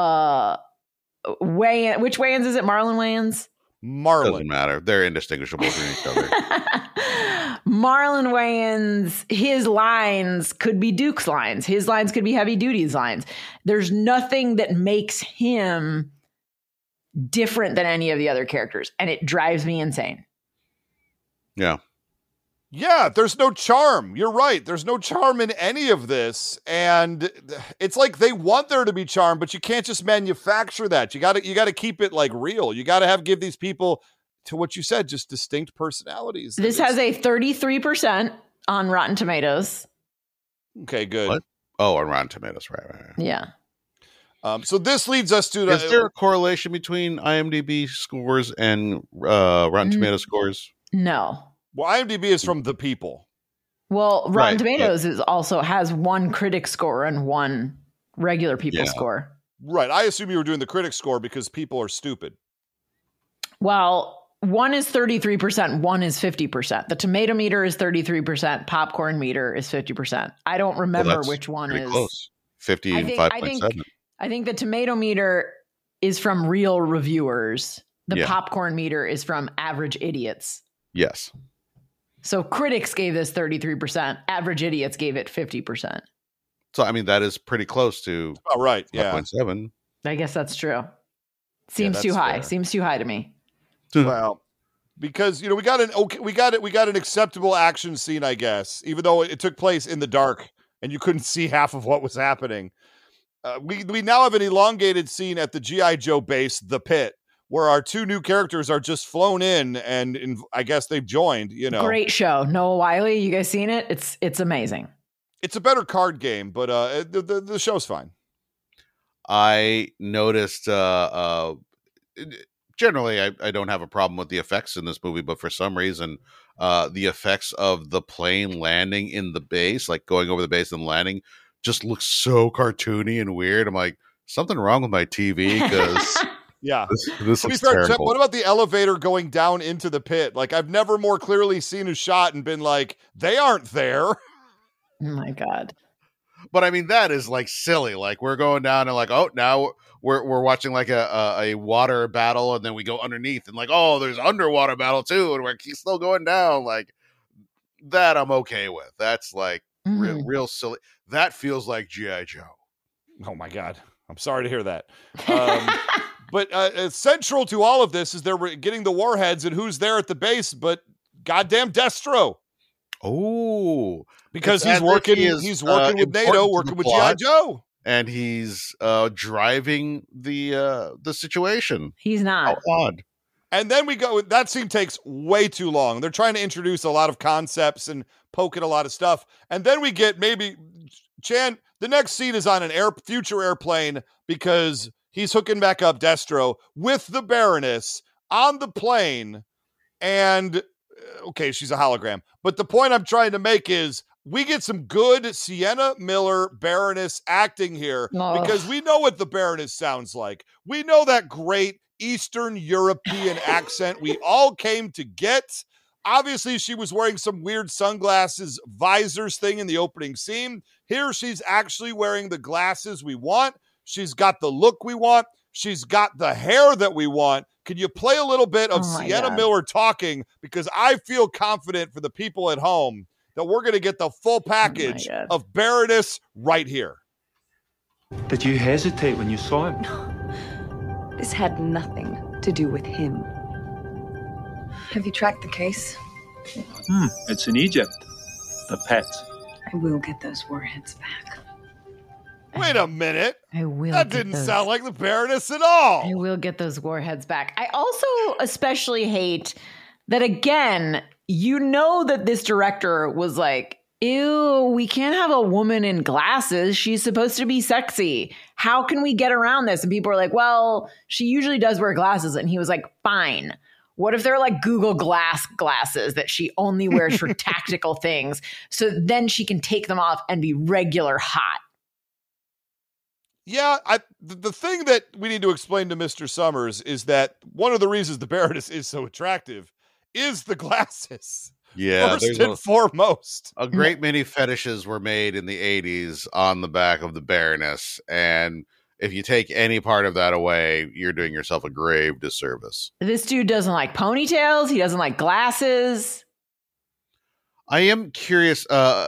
Wayans is it? Marlon Wayans? Marlon. Doesn't matter. They're indistinguishable from each other. Marlon Wayans, his lines could be Duke's lines. His lines could be Heavy Duty's lines. There's nothing that makes him different than any of the other characters, and it drives me insane. Yeah, there's no charm. You're right. There's no charm in any of this. And it's like they want there to be charm, but you can't just manufacture that. You got to keep it like real. You got to give these people, to what you said, just distinct personalities. This has a 33% on Rotten Tomatoes. Okay, good. What? Oh, on Rotten Tomatoes, right. Yeah. So this leads us to... Is there a correlation between IMDb scores and Rotten Tomatoes scores? No. Well, IMDb is from the people. Well, Rotten Tomatoes also has one critic score and one regular people score. Right. I assume you were doing the critic score because people are stupid. Well, one is 33%, one is 50%. The tomato meter is 33%, popcorn meter is 50%. I don't remember which one is. Close. 50 and 5.7. I think the tomato meter is from real reviewers. The popcorn meter is from average idiots. Yes. So critics gave this 33%. Average idiots gave it 50%. So, I mean, that is pretty close to 5.7. I guess that's true. Seems too high. Fair. Seems too high to me. Well, because, we got an acceptable action scene, I guess, even though it took place in the dark and you couldn't see half of what was happening. We now have an elongated scene at the G.I. Joe base, The Pit, where our two new characters are just flown in, and I guess they've joined, Great show. Noah Wiley, you guys seen it? It's amazing. It's a better card game, but the show's fine. I noticed, generally, I don't have a problem with the effects in this movie, but for some reason, the effects of the plane landing in the base, like going over the base and landing, just looks so cartoony and weird. I'm like, something wrong with my TV, because... Yeah. This is terrible. What about the elevator going down into the pit? Like, I've never more clearly seen a shot and been like, they aren't there. Oh my God. But I mean, that is like silly. Like, we're going down and like, oh, now we're watching like a water battle, and then we go underneath and like, oh, there's underwater battle too, and we're still going down. Like, that I'm okay with. That's like Mm-hmm. real silly. That feels like G.I. Joe. Oh my God. I'm sorry to hear that. But central to all of this is they're getting the warheads, and who's there at the base but goddamn Destro. Oh, because he's working with NATO, working with G.I. Joe. And he's driving the situation. He's not. How odd. And then we go, that scene takes way too long. They're trying to introduce a lot of concepts and poke at a lot of stuff. And then we get maybe, Chan, the next scene is on an future airplane because he's hooking back up Destro with the Baroness on the plane. And, okay, she's a hologram. But the point I'm trying to make is we get some good Sienna Miller Baroness acting here because we know what the Baroness sounds like. We know that great Eastern European accent we all came to get. Obviously, she was wearing some weird sunglasses, visors thing in the opening scene. Here, she's actually wearing the glasses we want. She's got the look we want. She's got the hair that we want. Can you play a little bit of Sienna Miller talking? Because I feel confident for the people at home that we're going to get the full package of Baroness right here. Did you hesitate when you saw him? This had nothing to do with him. Have you tracked the case? It's in Egypt. The pet. I will get those warheads back. Wait a minute. That didn't sound like the Baroness at all. I will get those warheads back. I also especially hate that, again, you know that this director was like, ew, we can't have a woman in glasses. She's supposed to be sexy. How can we get around this? And people are like, well, she usually does wear glasses. And he was like, fine. What if they're like Google Glass glasses that she only wears for tactical things? So then she can take them off and be regular hot. Yeah, the thing that we need to explain to Mr. Summers is that one of the reasons the Baroness is so attractive is the glasses. Yeah, first and foremost. A great many fetishes were made in the 80s on the back of the Baroness, and if you take any part of that away, you're doing yourself a grave disservice. This dude doesn't like ponytails. He doesn't like glasses. I am curious.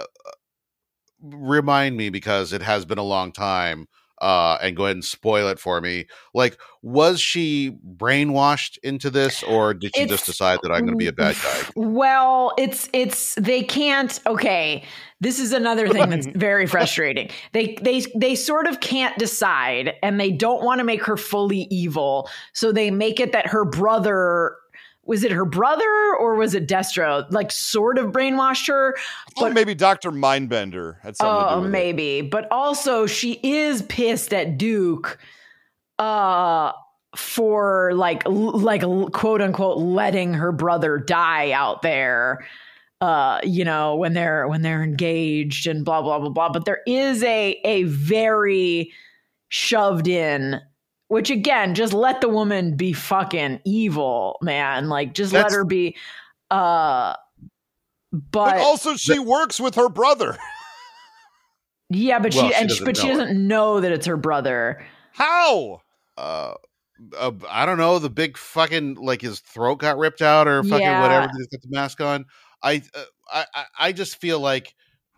Remind me, because it has been a long time. And go ahead and spoil it for me. Like, was she brainwashed into this, or did she just decide that I'm going to be a bad guy? Well, they can't. Okay, this is another thing that's very frustrating. They sort of can't decide, and they don't want to make her fully evil, so they make it that her brother. Was it her brother or was it Destro? Like, sort of brainwashed her. But maybe Dr. Mindbender had something to do with maybe. it. But also, she is pissed at Duke for like quote unquote letting her brother die out there. When they're engaged and blah blah blah blah. But there is a very shoved in. Which, again, just let the woman be fucking evil, man. Like, just let her be. But also, she works with her brother. Yeah, but she doesn't know that it's her brother. How? I don't know. The big fucking, like, his throat got ripped out or fucking whatever. He's got the mask on. I just feel like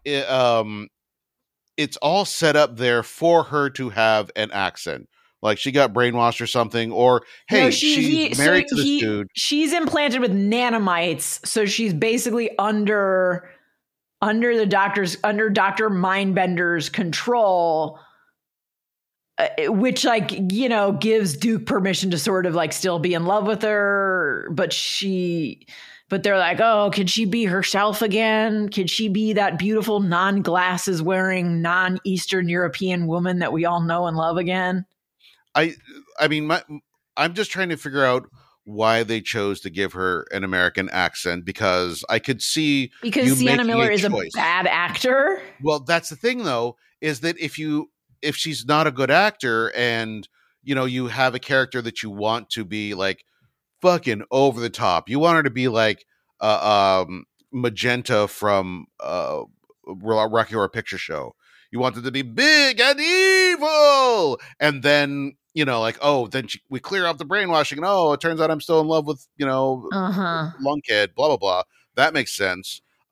it's all set up there for her to have an accent. Like, she got brainwashed or something, or hey, she's married to this dude. She's implanted with nanomites, so she's basically under Dr. Mindbender's control, which, like, gives Duke permission to sort of like still be in love with her, but they're like, oh, could she be herself again? Could she be that beautiful non-glasses wearing non-Eastern European woman that we all know and love again? I mean, I'm just trying to figure out why they chose to give her an American accent, because I could see because Sienna Miller is a bad actor. Well, that's the thing, though, is that if she's not a good actor, and you have a character that you want to be like fucking over the top, you want her to be like Magenta from Rocky Horror Picture Show. You want it to be big and evil, and then we clear up the brainwashing, and it turns out I'm still in love with Lunkhead, blah blah blah. That makes sense.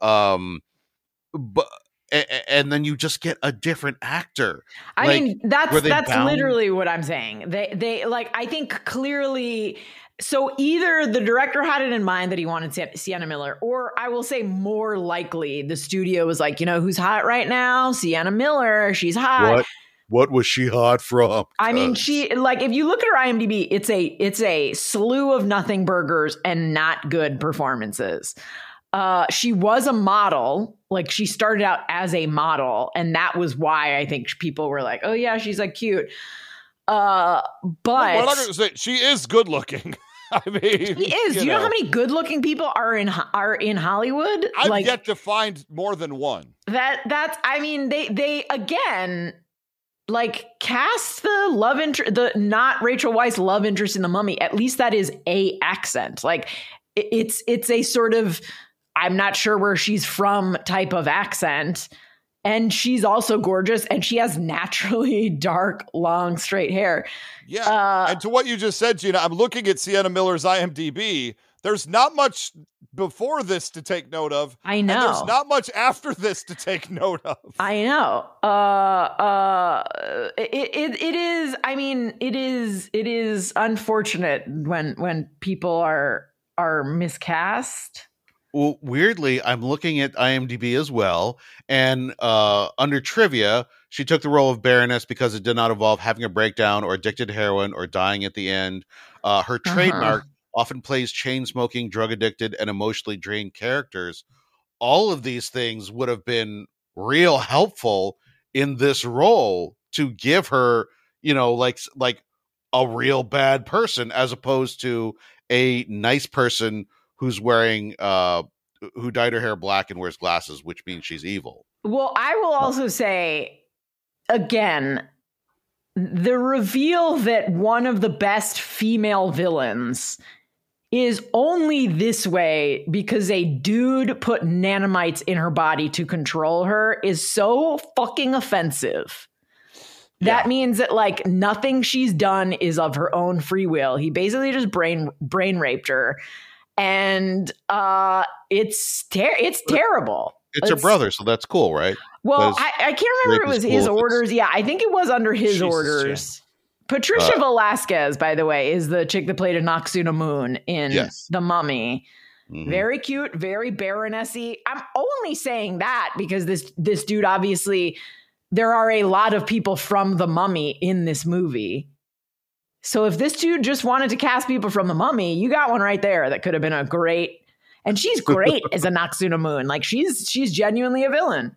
But and then you just get a different actor. I mean, that's literally what I'm saying. They like, I think clearly. So either the director had it in mind that he wanted Sienna Miller, or I will say more likely the studio was like, you know, who's hot right now? Sienna Miller. She's hot. What was she hot from? I mean, she, like, if you look at her IMDb, it's a slew of nothing burgers and not good performances. She was a model. Like, she started out as a model, and that was why I think people were like, oh yeah, she's like cute. But well, I'm not gonna say she is good looking. I mean, she is. You know how many good looking people are in Hollywood? I've yet to find more than one. That's. I mean, they again, like, cast the love interest, the not Rachel Weisz love interest in The Mummy. At least that is a accent. Like, it's a sort of, I'm not sure where she's from type of accent. And she's also gorgeous, and she has naturally dark, long, straight hair. Yeah. And to what you just said, Gina, I'm looking at Sienna Miller's IMDb. There's not much before this to take note of. I know. And there's not much after this to take note of. I know. It is. I mean, it is unfortunate when people are miscast. Well, weirdly, I'm looking at IMDb as well, and under trivia, she took the role of Baroness because it did not involve having a breakdown or addicted to heroin or dying at the end. Her trademark often plays chain-smoking, drug-addicted, and emotionally drained characters. All of these things would have been real helpful in this role to give her, you know, like a real bad person as opposed to a nice person who's wearing, who dyed her hair black and wears glasses, which means she's evil. Well, I will also say, again, the reveal that one of the best female villains is only this way because a dude put nanomites in her body to control her is so fucking offensive. Yeah. That means that, like, nothing she's done is of her own free will. He basically just brain raped her. And it's terrible. It's her brother, so that's cool, right? Well, I can't remember if it was his orders. Yeah, I think it was under his orders. Yeah. Patricia Velasquez, by the way, is the chick that played Noxuna Moon in The Mummy. Mm-hmm. Very cute, very baronessy. I'm only saying that because this dude, obviously, there are a lot of people from The Mummy in this movie. So if this dude just wanted to cast people from The Mummy, you got one right there that could have been a great, and she's great as a Noxuna Moon. Like, she's genuinely a villain.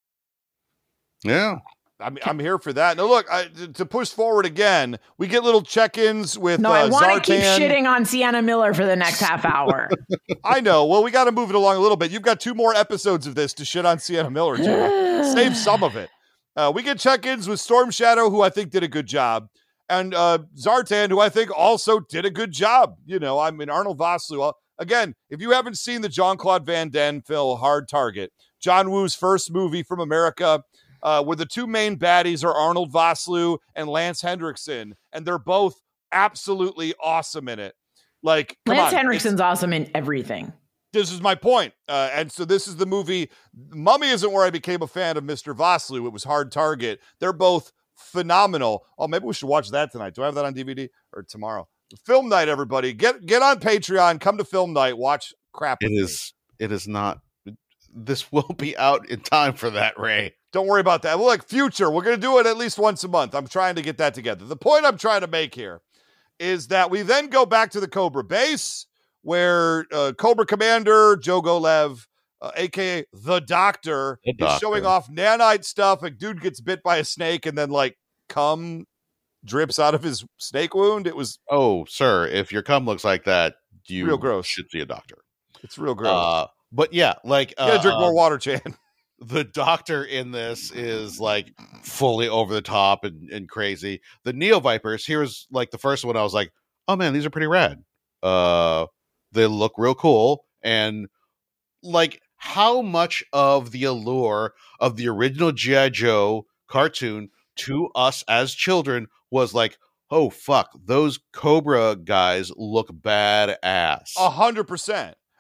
Yeah. I'm here for that. Now, look, to push forward again, we get little check-ins with I want to keep shitting on Sienna Miller for the next half hour. I know. Well, we got to move it along a little bit. You've got 2 more episodes of this to shit on Sienna Miller, Gina. Save some of it. We get check-ins with Storm Shadow, who I think did a good job. And Zartan, who I think also did a good job. You know, I mean, Arnold Vosloo. Again, if you haven't seen the Jean-Claude Van Damme film Hard Target, John Woo's first movie from America, where the 2 main baddies are Arnold Vosloo and Lance Henriksen, and they're both absolutely awesome in it. Like, Lance Henriksen's awesome in everything. This is my point. And so this is the movie. Mummy isn't where I became a fan of Mr. Vosloo. It was Hard Target. They're both phenomenal. Oh, maybe we should watch that tonight. Do I have that on DVD or tomorrow? Film night, everybody. Get on Patreon. Come to film night. Watch crap. It is not. This will be out in time for that, Ray. Don't worry about that. Well, like, future, we're going to do it at least once a month. I'm trying to get that together. The point I'm trying to make here is that we then go back to the Cobra base where Cobra Commander Joe Golev, a.k.a. The Doctor, is showing off nanite stuff. A dude gets bit by a snake and then, like, cum drips out of his snake wound. It was... Oh, sir, if your cum looks like that, you real gross. Should see a doctor. It's real gross. But yeah, like... you gotta drink more water, Chan. The Doctor in this is, like, fully over the top and crazy. The Neo Vipers, here's, like, the first one I was like, oh, man, these are pretty rad. They look real cool. And, like... How much of the allure of the original G.I. Joe cartoon to us as children was like, oh, fuck, those Cobra guys look badass. 100%.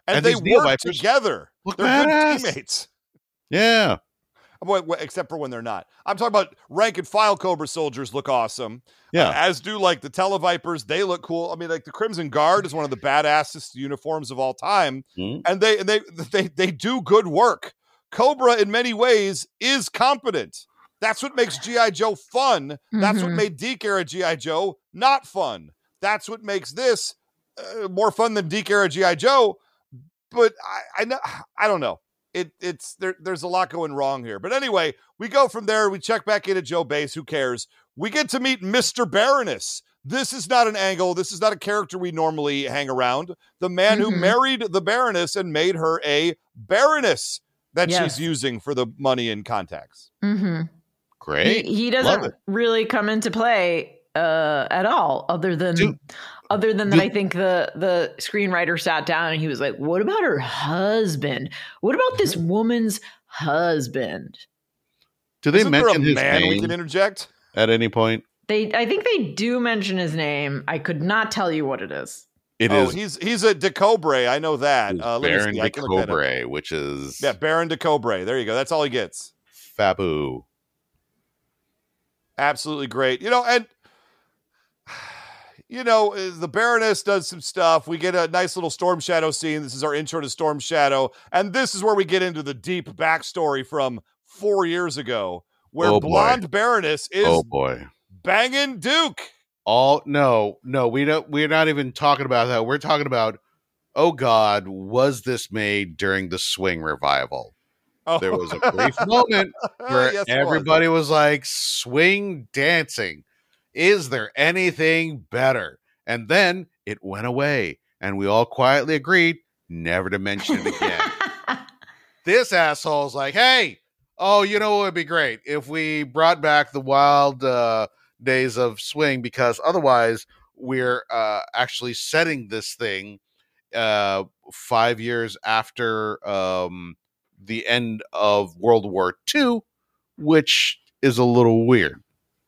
And they work together. They're badass. Good teammates. Yeah. Except for when they're not. I'm talking about rank and file Cobra soldiers look awesome. Yeah. As do like the Televipers. They look cool. I mean, like the Crimson Guard is one of the badassest uniforms of all time. And they do good work. Cobra in many ways is competent. That's what makes G.I. Joe fun. That's what made DiC era G.I. Joe not fun. That's what makes this more fun than DiC era G.I. Joe. But I don't know. There's a lot going wrong here. But anyway, we go from there. We check back into Joe Base. Who cares? We get to meet Mr. Baroness. This is not an angle. This is not a character we normally hang around. The man who married the Baroness and made her a Baroness that she's using for the money and contacts. Great. He doesn't really come into play at all, other than that. I think the screenwriter sat down and he was like, what about her husband? What about this woman's husband? Do they mention his name? We can interject at any point? I think they do mention his name. I could not tell you what it is. He's a DeCobre. I know that. Baron DeCobre, which is... Yeah, Baron DeCobre. There you go. That's all he gets. Fabu. Absolutely great. And the Baroness does some stuff. We get a nice little Storm Shadow scene. This is our intro to Storm Shadow. And this is where we get into the deep backstory from 4 years ago, where Blonde Baroness is banging Duke. No, we're not even talking about that. We're talking about, oh God, was this made during the Swing revival? There was a brief moment where everybody was like, swing dancing. Is there anything better? And then it went away, and we all quietly agreed never to mention it again. This asshole's like, hey, you know what would be great? If we brought back the wild days of Swing, because otherwise we're actually setting this thing 5 years after the end of World War II, which is a little weird.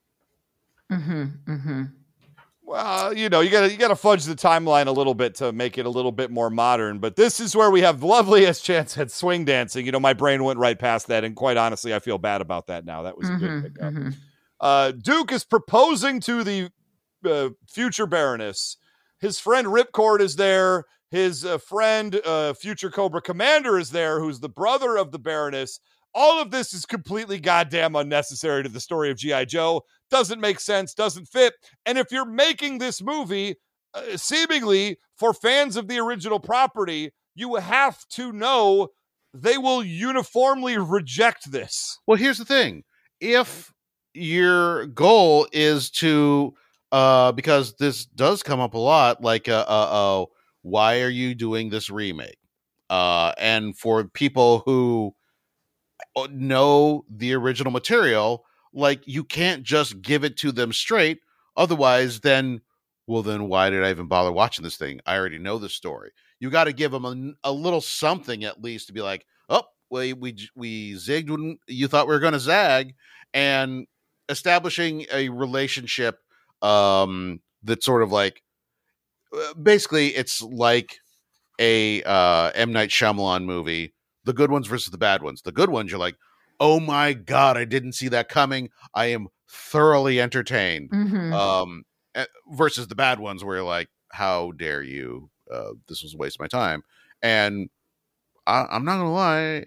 Well, you gotta fudge the timeline a little bit to make it a little bit more modern. But this is where we have the loveliest chance at swing dancing. My brain went right past that, and quite honestly, I feel bad about that now. That was a good pickup. Duke is proposing to the future Baroness. His friend Ripcord is there. His friend, future Cobra Commander, is there, who's the brother of the Baroness. All of this is completely goddamn unnecessary to the story of G.I. Joe. Doesn't make sense, doesn't fit. And if you're making this movie, seemingly for fans of the original property, you have to know they will uniformly reject this. Well, here's the thing. If your goal is to, because this does come up a lot, like, why are you doing this remake? And for people who know the original material, like, you can't just give it to them straight. Otherwise, then why did I even bother watching this thing? I already know the story. You got to give them a little something at least to be like, oh, well, we zigged when you thought we were going to zag, and establishing a relationship that's sort of like, basically it's like a M. Night Shyamalan movie, the good ones versus the bad ones. The good ones, you're like, oh my God, I didn't see that coming. I am thoroughly entertained. Versus the bad ones where you're like, how dare you? This was a waste of my time. And I'm not gonna lie,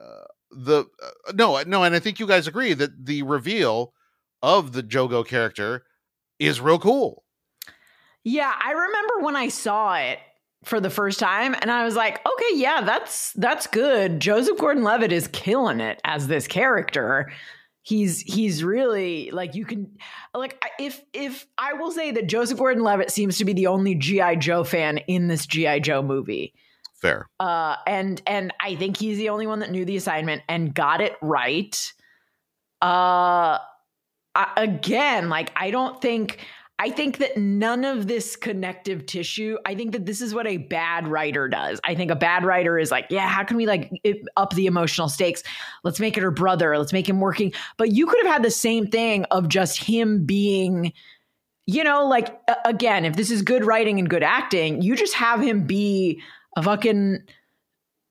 no, and I think you guys agree that the reveal of the Jogo character is real cool. Yeah, I remember when I saw it for the first time, and I was like, okay, yeah, that's good. Joseph Gordon-Levitt is killing it as this character. He's really, like, you can, like, if I will say that Joseph Gordon-Levitt seems to be the only G.I. Joe fan in this G.I. Joe movie. Fair. And I think he's the only one that knew the assignment and got it right. Again, like, I think that none of this connective tissue, I think that this is what a bad writer does. I think a bad writer is like, yeah, how can we up the emotional stakes? Let's make it her brother. Let's make him working. But you could have had the same thing of just him being, again, if this is good writing and good acting, you just have him be a fucking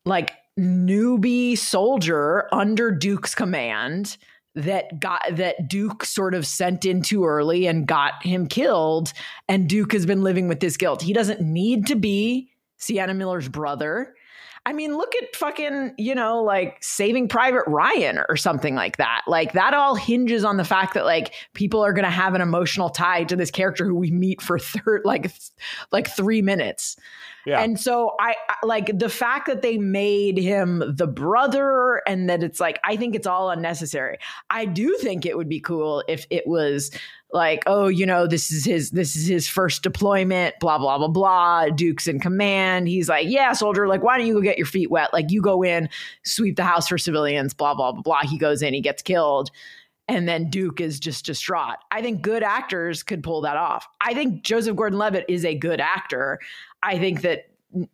like newbie soldier under Duke's command that Duke sort of sent in too early and got him killed. And Duke has been living with this guilt. He doesn't need to be Sienna Miller's brother. I mean, look at fucking, like Saving Private Ryan or something like that. Like that all hinges on the fact that like people are going to have an emotional tie to this character who we meet for 3 minutes. Yeah. And so I like the fact that they made him the brother and that it's like, I think it's all unnecessary. I do think it would be cool if it was like, oh, this is his first deployment, blah, blah, blah, blah. Duke's in command. He's like, yeah, soldier, like, why don't you go get your feet wet? Like you go in, sweep the house for civilians, blah, blah, blah, blah. He goes in, he gets killed. And then Duke is just distraught. I think good actors could pull that off. I think Joseph Gordon-Levitt is a good actor. I think that,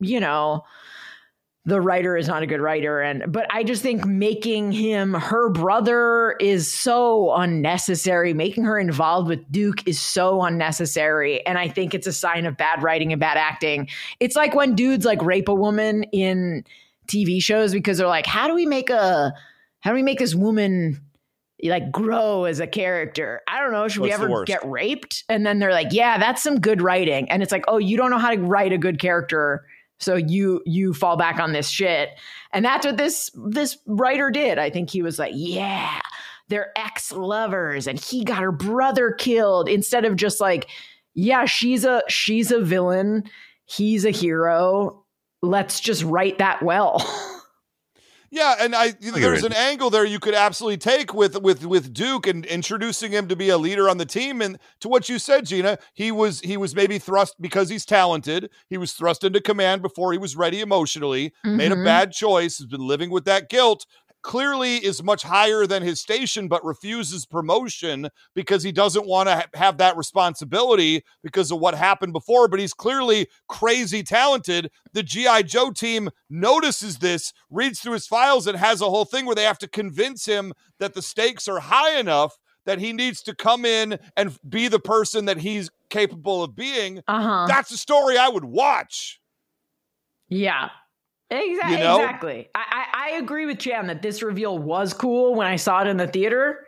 the writer is not a good writer. But I just think making him her brother is so unnecessary. Making her involved with Duke is so unnecessary. And I think it's a sign of bad writing and bad acting. It's like when dudes like rape a woman in TV shows because they're like, how do we make this woman like grow as a character? I don't know. Should we ever get raped? And then they're like, yeah, that's some good writing. And it's like, oh, you don't know how to write a good character. So you fall back on this shit. And that's what this writer did. I think he was like, yeah, they're ex-lovers and he got her brother killed, instead of just like, yeah, she's a villain. He's a hero. Let's just write that well. Yeah, and there's an angle there you could absolutely take with Duke and introducing him to be a leader on the team. And to what you said, Gina, he was maybe thrust because he's talented. He was thrust into command before he was ready emotionally, made a bad choice, has been living with that guilt. Clearly is much higher than his station, but refuses promotion because he doesn't want to have that responsibility because of what happened before. But he's clearly crazy talented. The G.I. Joe team notices this, reads through his files, and has a whole thing where they have to convince him that the stakes are high enough that he needs to come in and be the person that he's capable of being. That's a story I would watch. Yeah. Exactly. I agree with Jan that this reveal was cool when I saw it in the theater.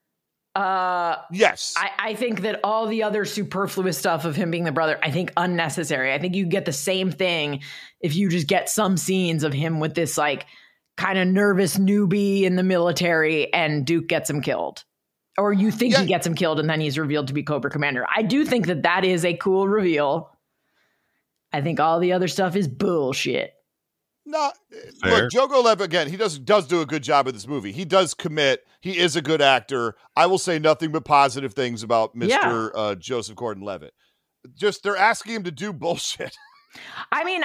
Yes. I think that all the other superfluous stuff of him being the brother, I think unnecessary. I think you get the same thing if you just get some scenes of him with this like kind of nervous newbie in the military and Duke gets him killed. Or you think he gets him killed and then he's revealed to be Cobra Commander. I do think that is a cool reveal. I think all the other stuff is bullshit. No, look, Joe Gordon-Levitt, again, he does do a good job of this movie. He does commit. He is a good actor. I will say nothing but positive things about Mr. Joseph Gordon-Levitt. Just they're asking him to do bullshit. I mean,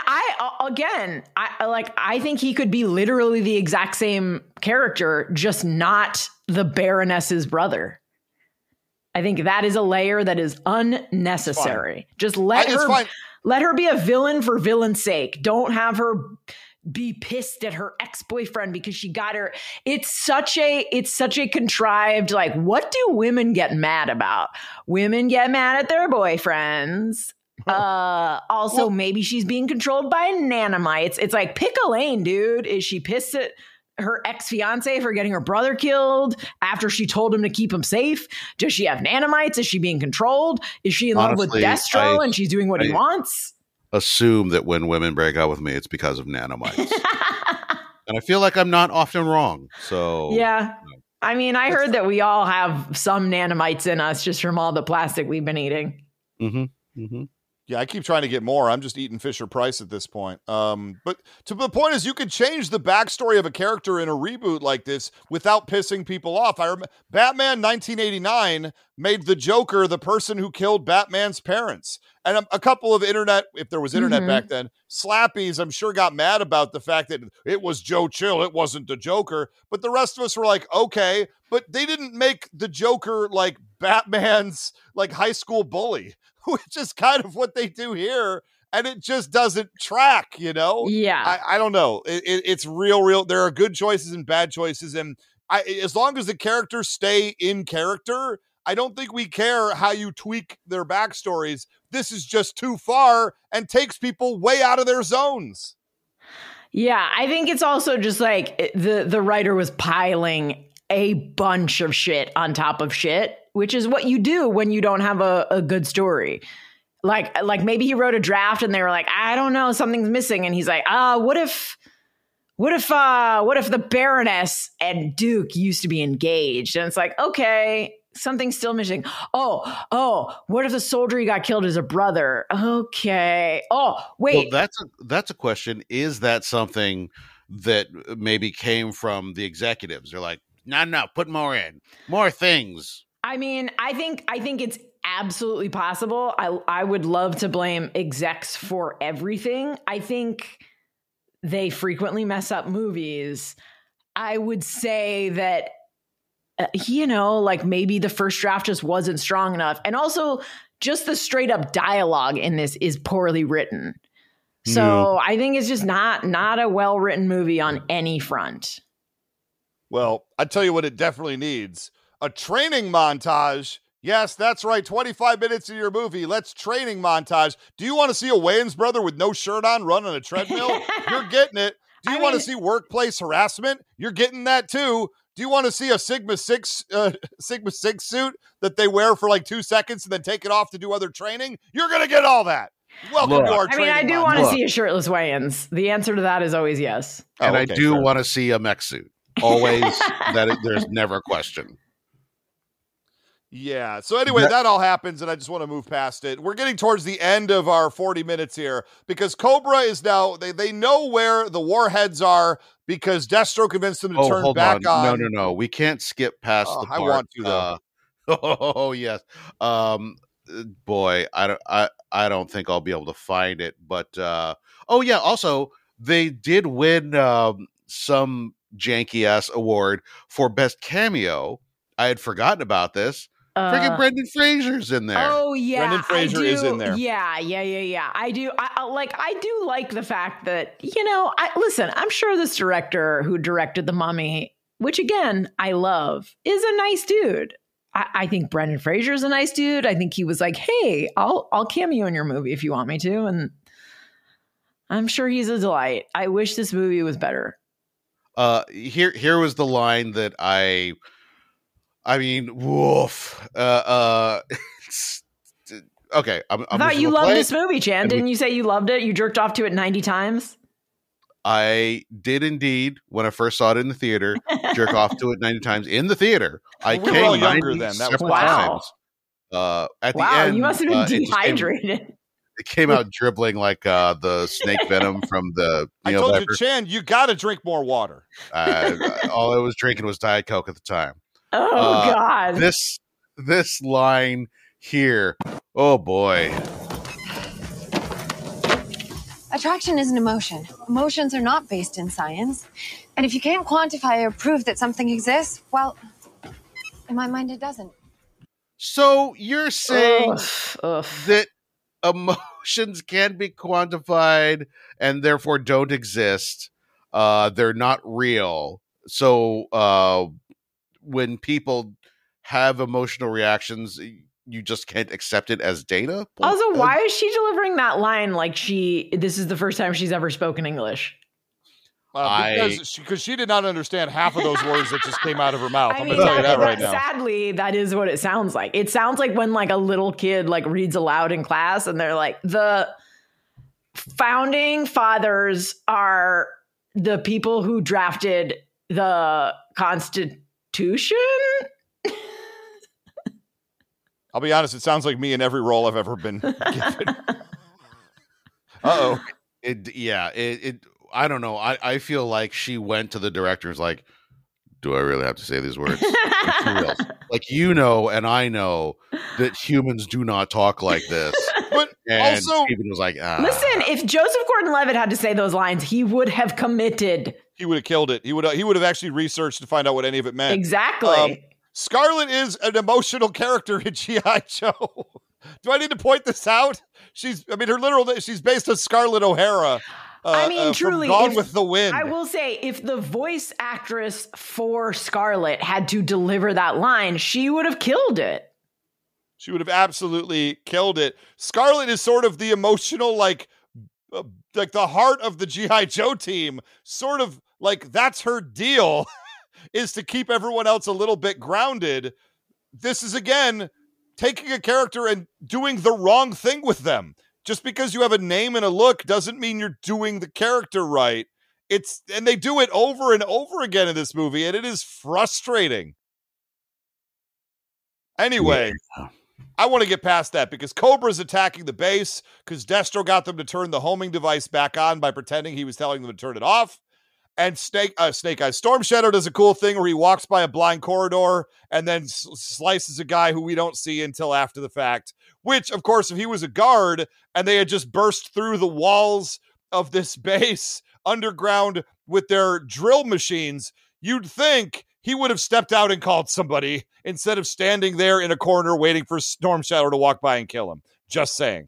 I think he could be literally the exact same character, just not the Baroness's brother. I think that is a layer that is unnecessary. Just let her be a villain for villain's sake. Don't have her be pissed at her ex-boyfriend because she got her. It's such a contrived, like, what do women get mad about? Women get mad at their boyfriends. Also, maybe she's being controlled by nanamites. It's like, pick a lane, dude. Is she pissed at her ex-fiance for getting her brother killed after she told him to keep him safe? Does she have nanamites? Is she being controlled? Is she in love with Destro and she's doing what he wants? Assume that when women break up with me, it's because of nanamites. And I feel like I'm not often wrong. So yeah. I mean, I heard that we all have some nanamites in us just from all the plastic we've been eating. Yeah, I keep trying to get more. I'm just eating Fisher Price at this point. But to the point is, you could change the backstory of a character in a reboot like this without pissing people off. I remember Batman 1989 made the Joker the person who killed Batman's parents. And a couple of internet, if there was internet back then, slappies, I'm sure got mad about the fact that it was Joe Chill, it wasn't the Joker. But the rest of us were like, okay, but they didn't make the Joker like Batman's like high school bully, which is kind of what they do here. And it just doesn't track, you know? Yeah. I don't know. It's real. There are good choices and bad choices. And as long as the characters stay in character, I don't think we care how you tweak their backstories. This is just too far and takes people way out of their zones. Yeah, I think it's also just like the writer was piling a bunch of shit on top of shit, which is what you do when you don't have a good story. Like maybe he wrote a draft and they were like, I don't know, something's missing. And he's like, what if the Baroness and Duke used to be engaged? And it's like, okay, something's still missing. Oh, what if the soldier he got killed is a brother? Okay. Oh, wait. Well, that's a question. Is that something that maybe came from the executives? They're like, no, put more in, more things. I mean, I think it's absolutely possible. I would love to blame execs for everything. I think they frequently mess up movies. I would say that, like maybe the first draft just wasn't strong enough. And also just the straight up dialogue in this is poorly written. So I think it's just not a well-written movie on any front. Well, I tell you what it definitely needs. A training montage. Yes, that's right. 25 minutes of your movie. Let's training montage. Do you want to see a Wayans brother with no shirt on run on a treadmill? You're getting it. Do you want to see workplace harassment? You're getting that too. Do you want to see a Sigma 6 suit that they wear for like 2 seconds and then take it off to do other training? You're going to get all that. Welcome to our training. I do want to see a shirtless Wayans. The answer to that is always yes. And I do want to see a mech suit. Always. There's never a question. Yeah. So anyway, that all happens, and I just want to move past it. We're getting towards the end of our 40 minutes here because Cobra is now, they know where the warheads are because Destro convinced them to turn back on. No. We can't skip past the part. I want to, though. Yes. Boy, I don't think I'll be able to find it. But, also, they did win some janky-ass award for Best Cameo. I had forgotten about this. Freaking Brendan Fraser's in there. Oh yeah, Brendan Fraser is in there. Yeah. I do. I do like the fact that listen. I'm sure this director who directed The Mummy, which again I love, is a nice dude. I think Brendan Fraser's a nice dude. I think he was like, hey, I'll cameo in your movie if you want me to, and I'm sure he's a delight. I wish this movie was better. Here was the line that I mean, woof. Okay, I thought you loved this movie, Chan. Didn't you say you loved it? You jerked off to it 90 times? I did indeed. When I first saw it in the theater, jerk off to it 90 times in the theater. I came younger then. That was times. At the end, you must have been dehydrated. It came out dribbling like the snake venom from the. I told you, Chan, you got to drink more water. All I was drinking was Diet Coke at the time. Oh God! This line here. Oh boy. Attraction is an emotion. Emotions are not based in science. And if you can't quantify or prove that something exists, well, in my mind, it doesn't. So you're saying that emotions can be quantified and therefore don't exist. They're not real. So when people have emotional reactions, you just can't accept it as data. Also, why is she delivering that line like this is the first time she's ever spoken English? Because she did not understand half of those words that just came out of her mouth. I'm going to tell you that right now. Sadly, that is what it sounds like. It sounds like when like a little kid like reads aloud in class and they're like, the founding fathers are the people who drafted the Constitution. I'll be honest, it sounds like me in every role I've ever been given. Uh-oh. I don't know. I feel like she went to the director and was like, do I really have to say these words? Like, and I know that humans do not talk like this. But and also, Steven was like, listen, if Joseph Gordon-Levitt had to say those lines, he would have committed. He would have killed it. He would have actually researched to find out what any of it meant. Exactly. Scarlett is an emotional character in G.I. Joe. Do I need to point this out? She's based on Scarlett O'Hara. Truly, from Gone with the Wind. I will say, if the voice actress for Scarlett had to deliver that line, she would have killed it. She would have absolutely killed it. Scarlett is sort of the emotional, like, like the heart of the G.I. Joe team, sort of like that's her deal, is to keep everyone else a little bit grounded. This is, again, taking a character and doing the wrong thing with them. Just because you have a name and a look doesn't mean you're doing the character right. And they do it over and over again in this movie, and it is frustrating. Anyway, I want to get past that because Cobra's attacking the base because Destro got them to turn the homing device back on by pretending he was telling them to turn it off. And Snake Eyes Storm Shadow does a cool thing where he walks by a blind corridor and then slices a guy who we don't see until after the fact, which, of course, if he was a guard and they had just burst through the walls of this base underground with their drill machines, you'd think he would have stepped out and called somebody instead of standing there in a corner waiting for Storm Shadow to walk by and kill him. Just saying.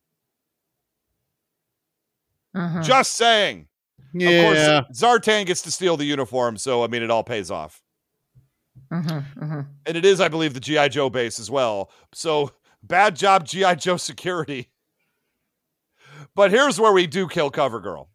Just saying. Yeah. Of course, Zartan gets to steal the uniform, so, I mean, it all pays off. And it is, I believe, the G.I. Joe base as well. So, bad job, G.I. Joe security. But here's where we do kill CoverGirl.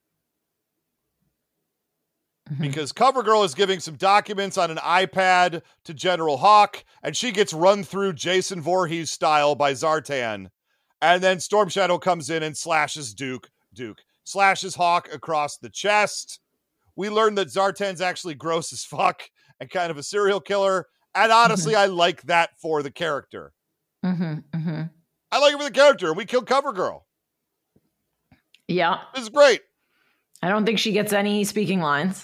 Because CoverGirl is giving some documents on an iPad to General Hawk, and she gets run through Jason Voorhees style by Zartan. And then Storm Shadow comes in and slashes slashes Hawk across the chest. We learn that Zartan's actually gross as fuck and kind of a serial killer. And honestly, I like that for the character. I like it for the character. We kill CoverGirl. Yeah. This is great. I don't think she gets any speaking lines.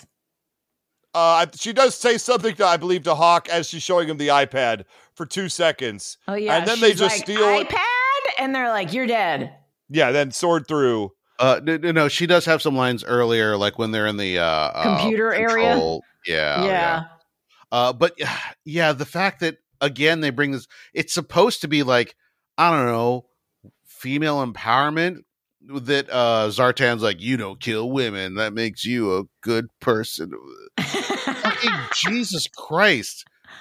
She does say something, I believe, to Hawk as she's showing him the iPad for 2 seconds. Oh, yeah. And then they just steal iPad? And they're like, you're dead. Yeah, then sword through. No, she does have some lines earlier, like when they're in the computer area. Yeah. But yeah, the fact that, again, they bring this, it's supposed to be like, I don't know, female empowerment, that Zartan's like, you don't kill women, that makes you a good person. Fucking Jesus Christ.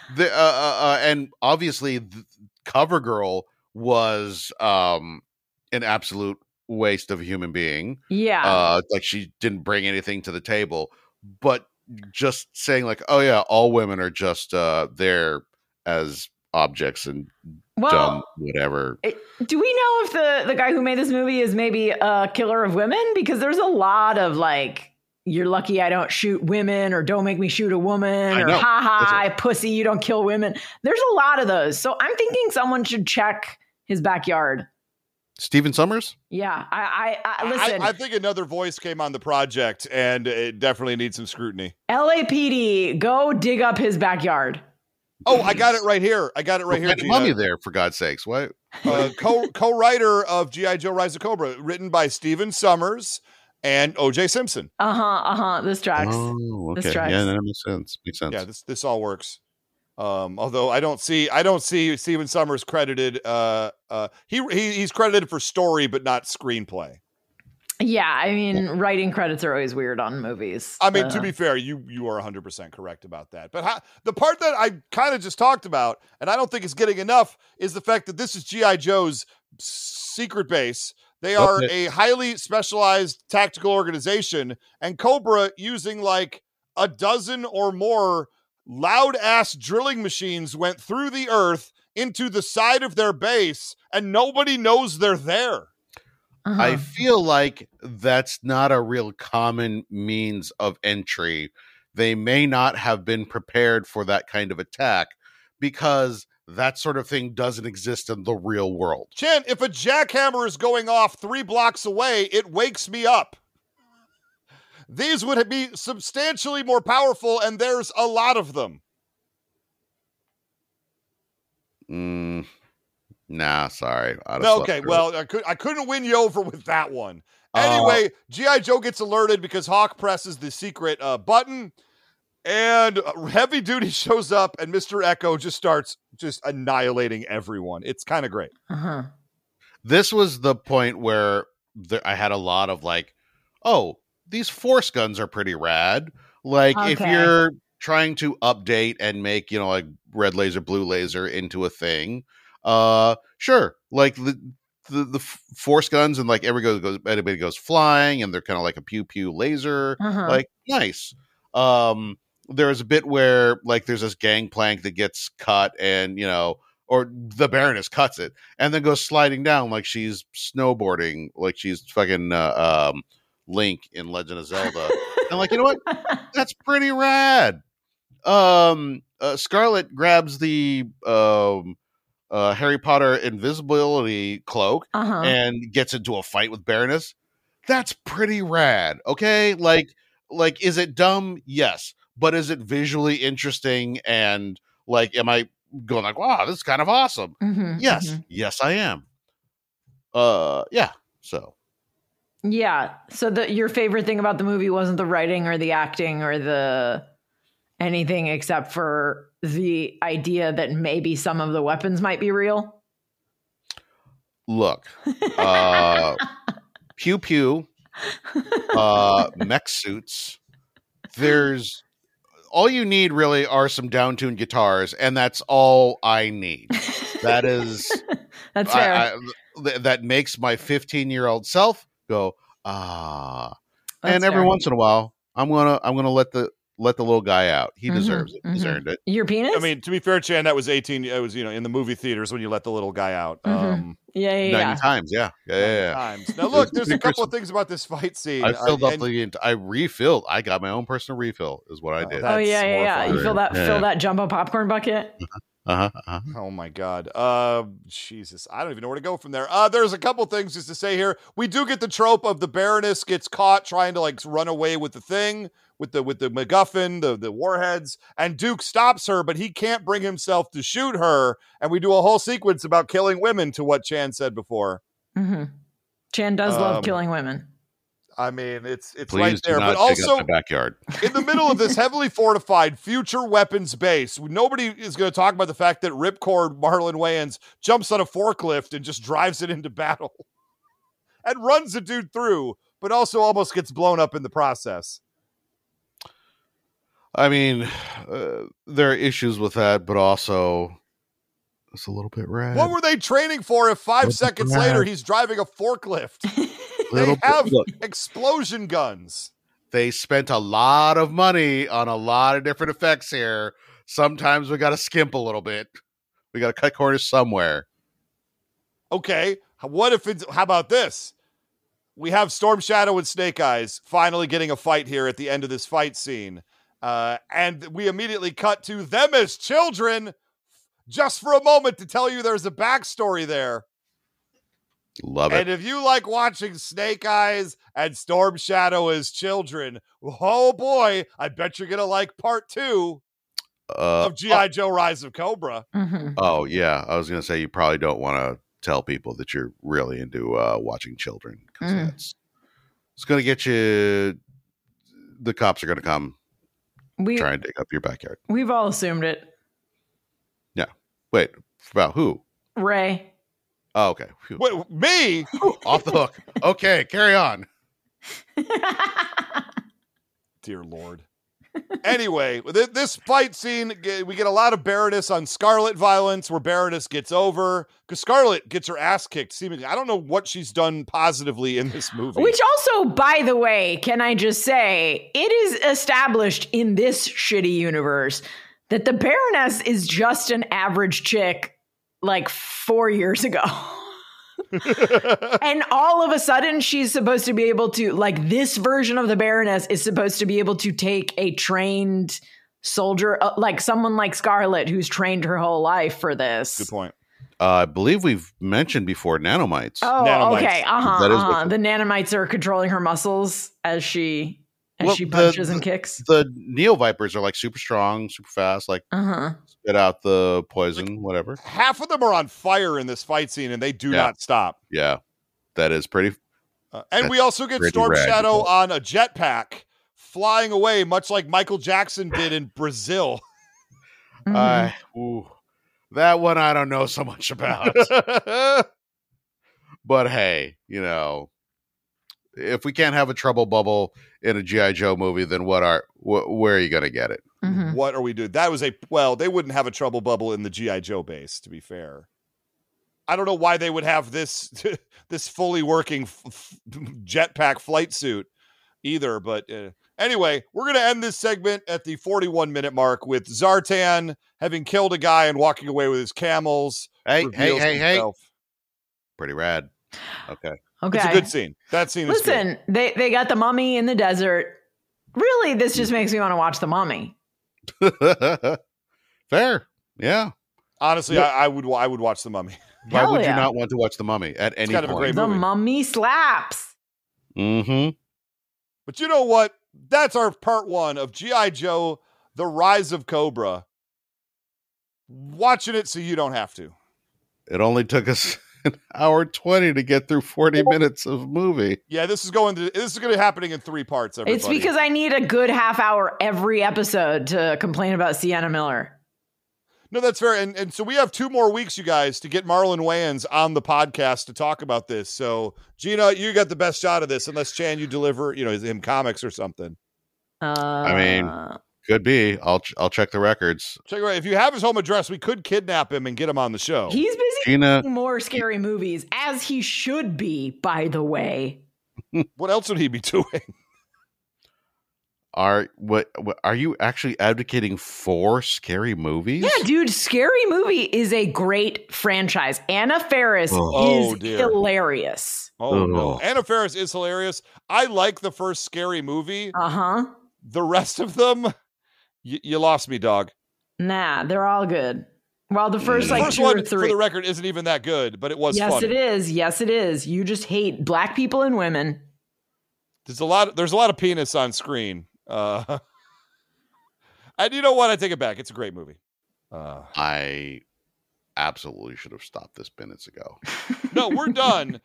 And obviously CoverGirl was an absolute waste of a human being. Yeah. Like she didn't bring anything to the table. But just saying like, oh yeah, all women are just there as objects and dumb whatever. Do we know if the guy who made this movie is maybe a killer of women? Because there's a lot of like, you're lucky I don't shoot women, or don't make me shoot a woman, or ha pussy, you don't kill women. There's a lot of those. So I'm thinking someone should check his backyard. Stephen Summers? Yeah. I listen. I think another voice came on the project and it definitely needs some scrutiny. LAPD, go dig up his backyard. Oh, I got it right here. Here. Mommy there, for God's sakes. What? Co-writer of G.I. Joe Rise of Cobra, written by Stephen Summers and O.J. Simpson. This tracks. Oh, okay. This tracks. Yeah, that makes sense. Yeah, this all works. Although I don't see Stephen Summers credited. He's credited for story, but not screenplay. Yeah, I mean, writing credits are always weird on movies. I mean, to be fair, you are 100% correct about that. But the part that I kind of just talked about, and I don't think is getting enough, is the fact that this is G.I. Joe's secret base. They are a highly specialized tactical organization, and Cobra, using like a dozen or more loud-ass drilling machines, went through the earth into the side of their base, and nobody knows they're there. I feel like that's not a real common means of entry. They may not have been prepared for that kind of attack because that sort of thing doesn't exist in the real world. Chan, if a jackhammer is going off 3 blocks away, it wakes me up. These would be substantially more powerful, and there's a lot of them. Nah, sorry. Okay, well, I couldn't win you over with that one. Anyway, G.I. Joe gets alerted because Hawk presses the secret button, and Heavy Duty shows up, and Mr. Echo just starts annihilating everyone. It's kind of great. This was the point where I had a lot of like, oh, these force guns are pretty rad. Like, if you're trying to update and make, like red laser, blue laser into a thing, sure. Like the force guns and like everybody goes flying and they're kind of like a pew pew laser, like nice. There's a bit where like there's this gangplank that gets cut and or the Baroness cuts it and then goes sliding down like she's snowboarding, like she's fucking Link in Legend of Zelda. And like, you know what? That's pretty rad. Scarlet grabs the Harry Potter invisibility cloak and gets into a fight with Baroness. That's pretty rad. Okay, like is it dumb? Yes, but is it visually interesting? And like, am I going like, wow, this is kind of awesome? Yes, I am. Yeah. So your favorite thing about the movie wasn't the writing or the acting or the anything except for the idea that maybe some of the weapons might be real? Look, pew pew, mech suits. There's all you need really are some down-tuned guitars, and that's all I need. That is that's fair. That makes my 15-year-old self go, ah. That's and every fair. once in a while, I'm gonna let the little guy out. He deserves it. He's earned it. Your penis? I mean, to be fair, Chan, that was 18. It was, in the movie theaters when you let the little guy out. 90 times. Yeah. Times. Now, look, there's a couple of things about this fight scene. I filled up I refilled. I got my own personal refill is what I did. Oh, yeah. You fill that jumbo popcorn bucket? Oh my God. Jesus. I don't even know where to go from there. There's a couple things just to say here. We do get the trope of the Baroness gets caught trying to like run away with the thing, with the MacGuffin, the warheads, and Duke stops her, but he can't bring himself to shoot her. And we do a whole sequence about killing women, to what Chan said before. Chan does love killing women. I mean, it's Please right there, do not but also my backyard. in the middle of this heavily fortified future weapons base, nobody is going to talk about the fact that Ripcord Marlon Wayans jumps on a forklift and just drives it into battle and runs the dude through, but also almost gets blown up in the process. I mean, there are issues with that, but also it's a little bit rad. What were they training for if 5 seconds later he's driving a forklift? They have explosion guns. They spent a lot of money on a lot of different effects here. Sometimes we got to skimp a little bit. We got to cut corners somewhere. Okay, how about this? We have Storm Shadow and Snake Eyes finally getting a fight here at the end of this fight scene. And we immediately cut to them as children just for a moment to tell you there's a backstory there. Love it. And if you like watching Snake Eyes and Storm Shadow as children, oh boy, I bet you're going to like part 2 of G.I. Joe Rise of Cobra. Oh, yeah. I was going to say you probably don't want to tell people that you're really into watching children. Because it's going to get you... The cops are going to come try and dig up your backyard. We've all assumed it. Yeah. Wait, about who? Ray. Oh, okay. Phew. Wait, me? Off the hook. Okay, carry on. Dear Lord. Anyway, this fight scene, we get a lot of Baroness on Scarlet violence where Baroness gets over. Because Scarlet gets her ass kicked, seemingly. I don't know what she's done positively in this movie. Which also, by the way, can I just say, it is established in this shitty universe that the Baroness is just an average chick like 4 years ago. And all of a sudden she's supposed to be able to, like, this version of the Baroness is supposed to be able to take a trained soldier, like someone like Scarlet who's trained her whole life for this. Good point. I believe we've mentioned before nanomites. Oh, nanomites. Okay. The nanomites are controlling her muscles as she punches and kicks. The Neo Vipers are like super strong, super fast, like spit out the poison, whatever. Half of them are on fire in this fight scene, and they do not stop. Yeah, that is pretty. And we also get Storm Shadow on a jetpack flying away, much like Michael Jackson did in Brazil. That one I don't know so much about. But hey, if we can't have a trouble bubble in a G.I. Joe movie, then where are you going to get it? What are we doing? That was they wouldn't have a trouble bubble in the G.I. Joe base, to be fair. I don't know why they would have this this fully working jetpack flight suit either. But anyway, we're going to end this segment at the 41-minute mark with Zartan having killed a guy and walking away with his camels. Hey. Pretty rad. Okay. It's a good scene. That scene is good. They got the mummy in the desert. Really, this just makes me want to watch The Mummy. Fair. Yeah. Honestly, I would watch The Mummy. Why would you not want to watch The Mummy at any point? A great movie. The Mummy slaps. Mm-hmm. But you know what? That's our part 1 of G.I. Joe, The Rise of Cobra. Watching it so you don't have to. It only took us an hour 20 to get through 40 minutes of movie. Yeah, this is going to be happening in 3 parts, everybody. It's because I need a good half hour every episode to complain about Sienna Miller. No, that's fair. And so we have 2 more weeks, you guys, to get Marlon Wayans on the podcast to talk about this. So, Gina, you got the best shot of this, unless, Chan, you deliver, him comics or something. I mean, could be. I'll check the records. Check it right. If you have his home address, we could kidnap him and get him on the show. He's busy making more scary movies, as he should be, by the way. What else would he be doing? Are you actually advocating for scary movies? Yeah, dude, Scary Movie is a great franchise. Anna Faris is hilarious. Oh, no. Anna Faris is hilarious. I like the first Scary Movie. Uh-huh. The rest of them, you lost me, dog. Nah, they're all good. Well, the first 2 one, or 3. For the record, isn't even that good, but it was funny. Yes, it is. You just hate black people and women. There's a lot of penis on screen. And you know what? I take it back. It's a great movie. I absolutely should have stopped this minutes ago. No, we're done.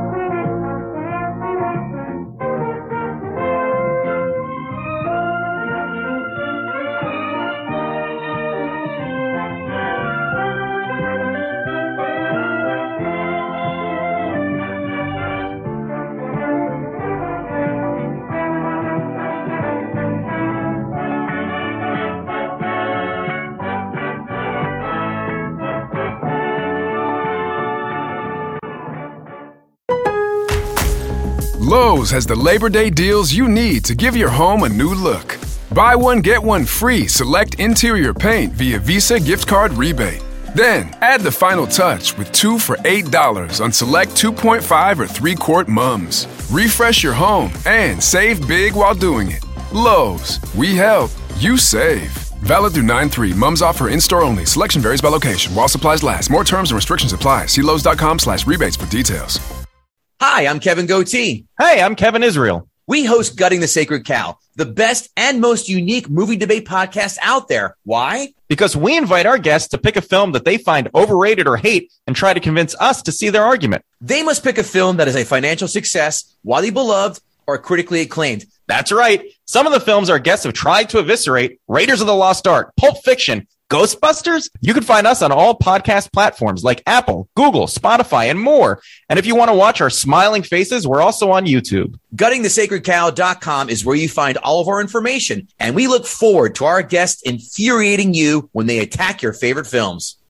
Lowe's has the Labor Day deals you need to give your home a new look. Buy one, get one free select interior paint via Visa gift card rebate. Then, add the final touch with 2 for $8 on select 2.5 or 3-quart mums. Refresh your home and save big while doing it. Lowe's, we help, you save. Valid through 9/3. Mums offer in-store only. Selection varies by location. While supplies last. More terms and restrictions apply. See Lowe's.com/rebates for details. Hi, I'm Kevin Goatee. Hey, I'm Kevin Israel. We host Gutting the Sacred Cow, the best and most unique movie debate podcast out there. Why? Because we invite our guests to pick a film that they find overrated or hate and try to convince us to see their argument. They must pick a film that is a financial success, widely beloved, or critically acclaimed. That's right. Some of the films our guests have tried to eviscerate: Raiders of the Lost Ark, Pulp Fiction, Ghostbusters. You can find us on all podcast platforms like Apple, Google, Spotify, and more. And if you want to watch our smiling faces, we're also on YouTube. GuttingTheSacredCow.com is where you find all of our information. And we look forward to our guests infuriating you when they attack your favorite films.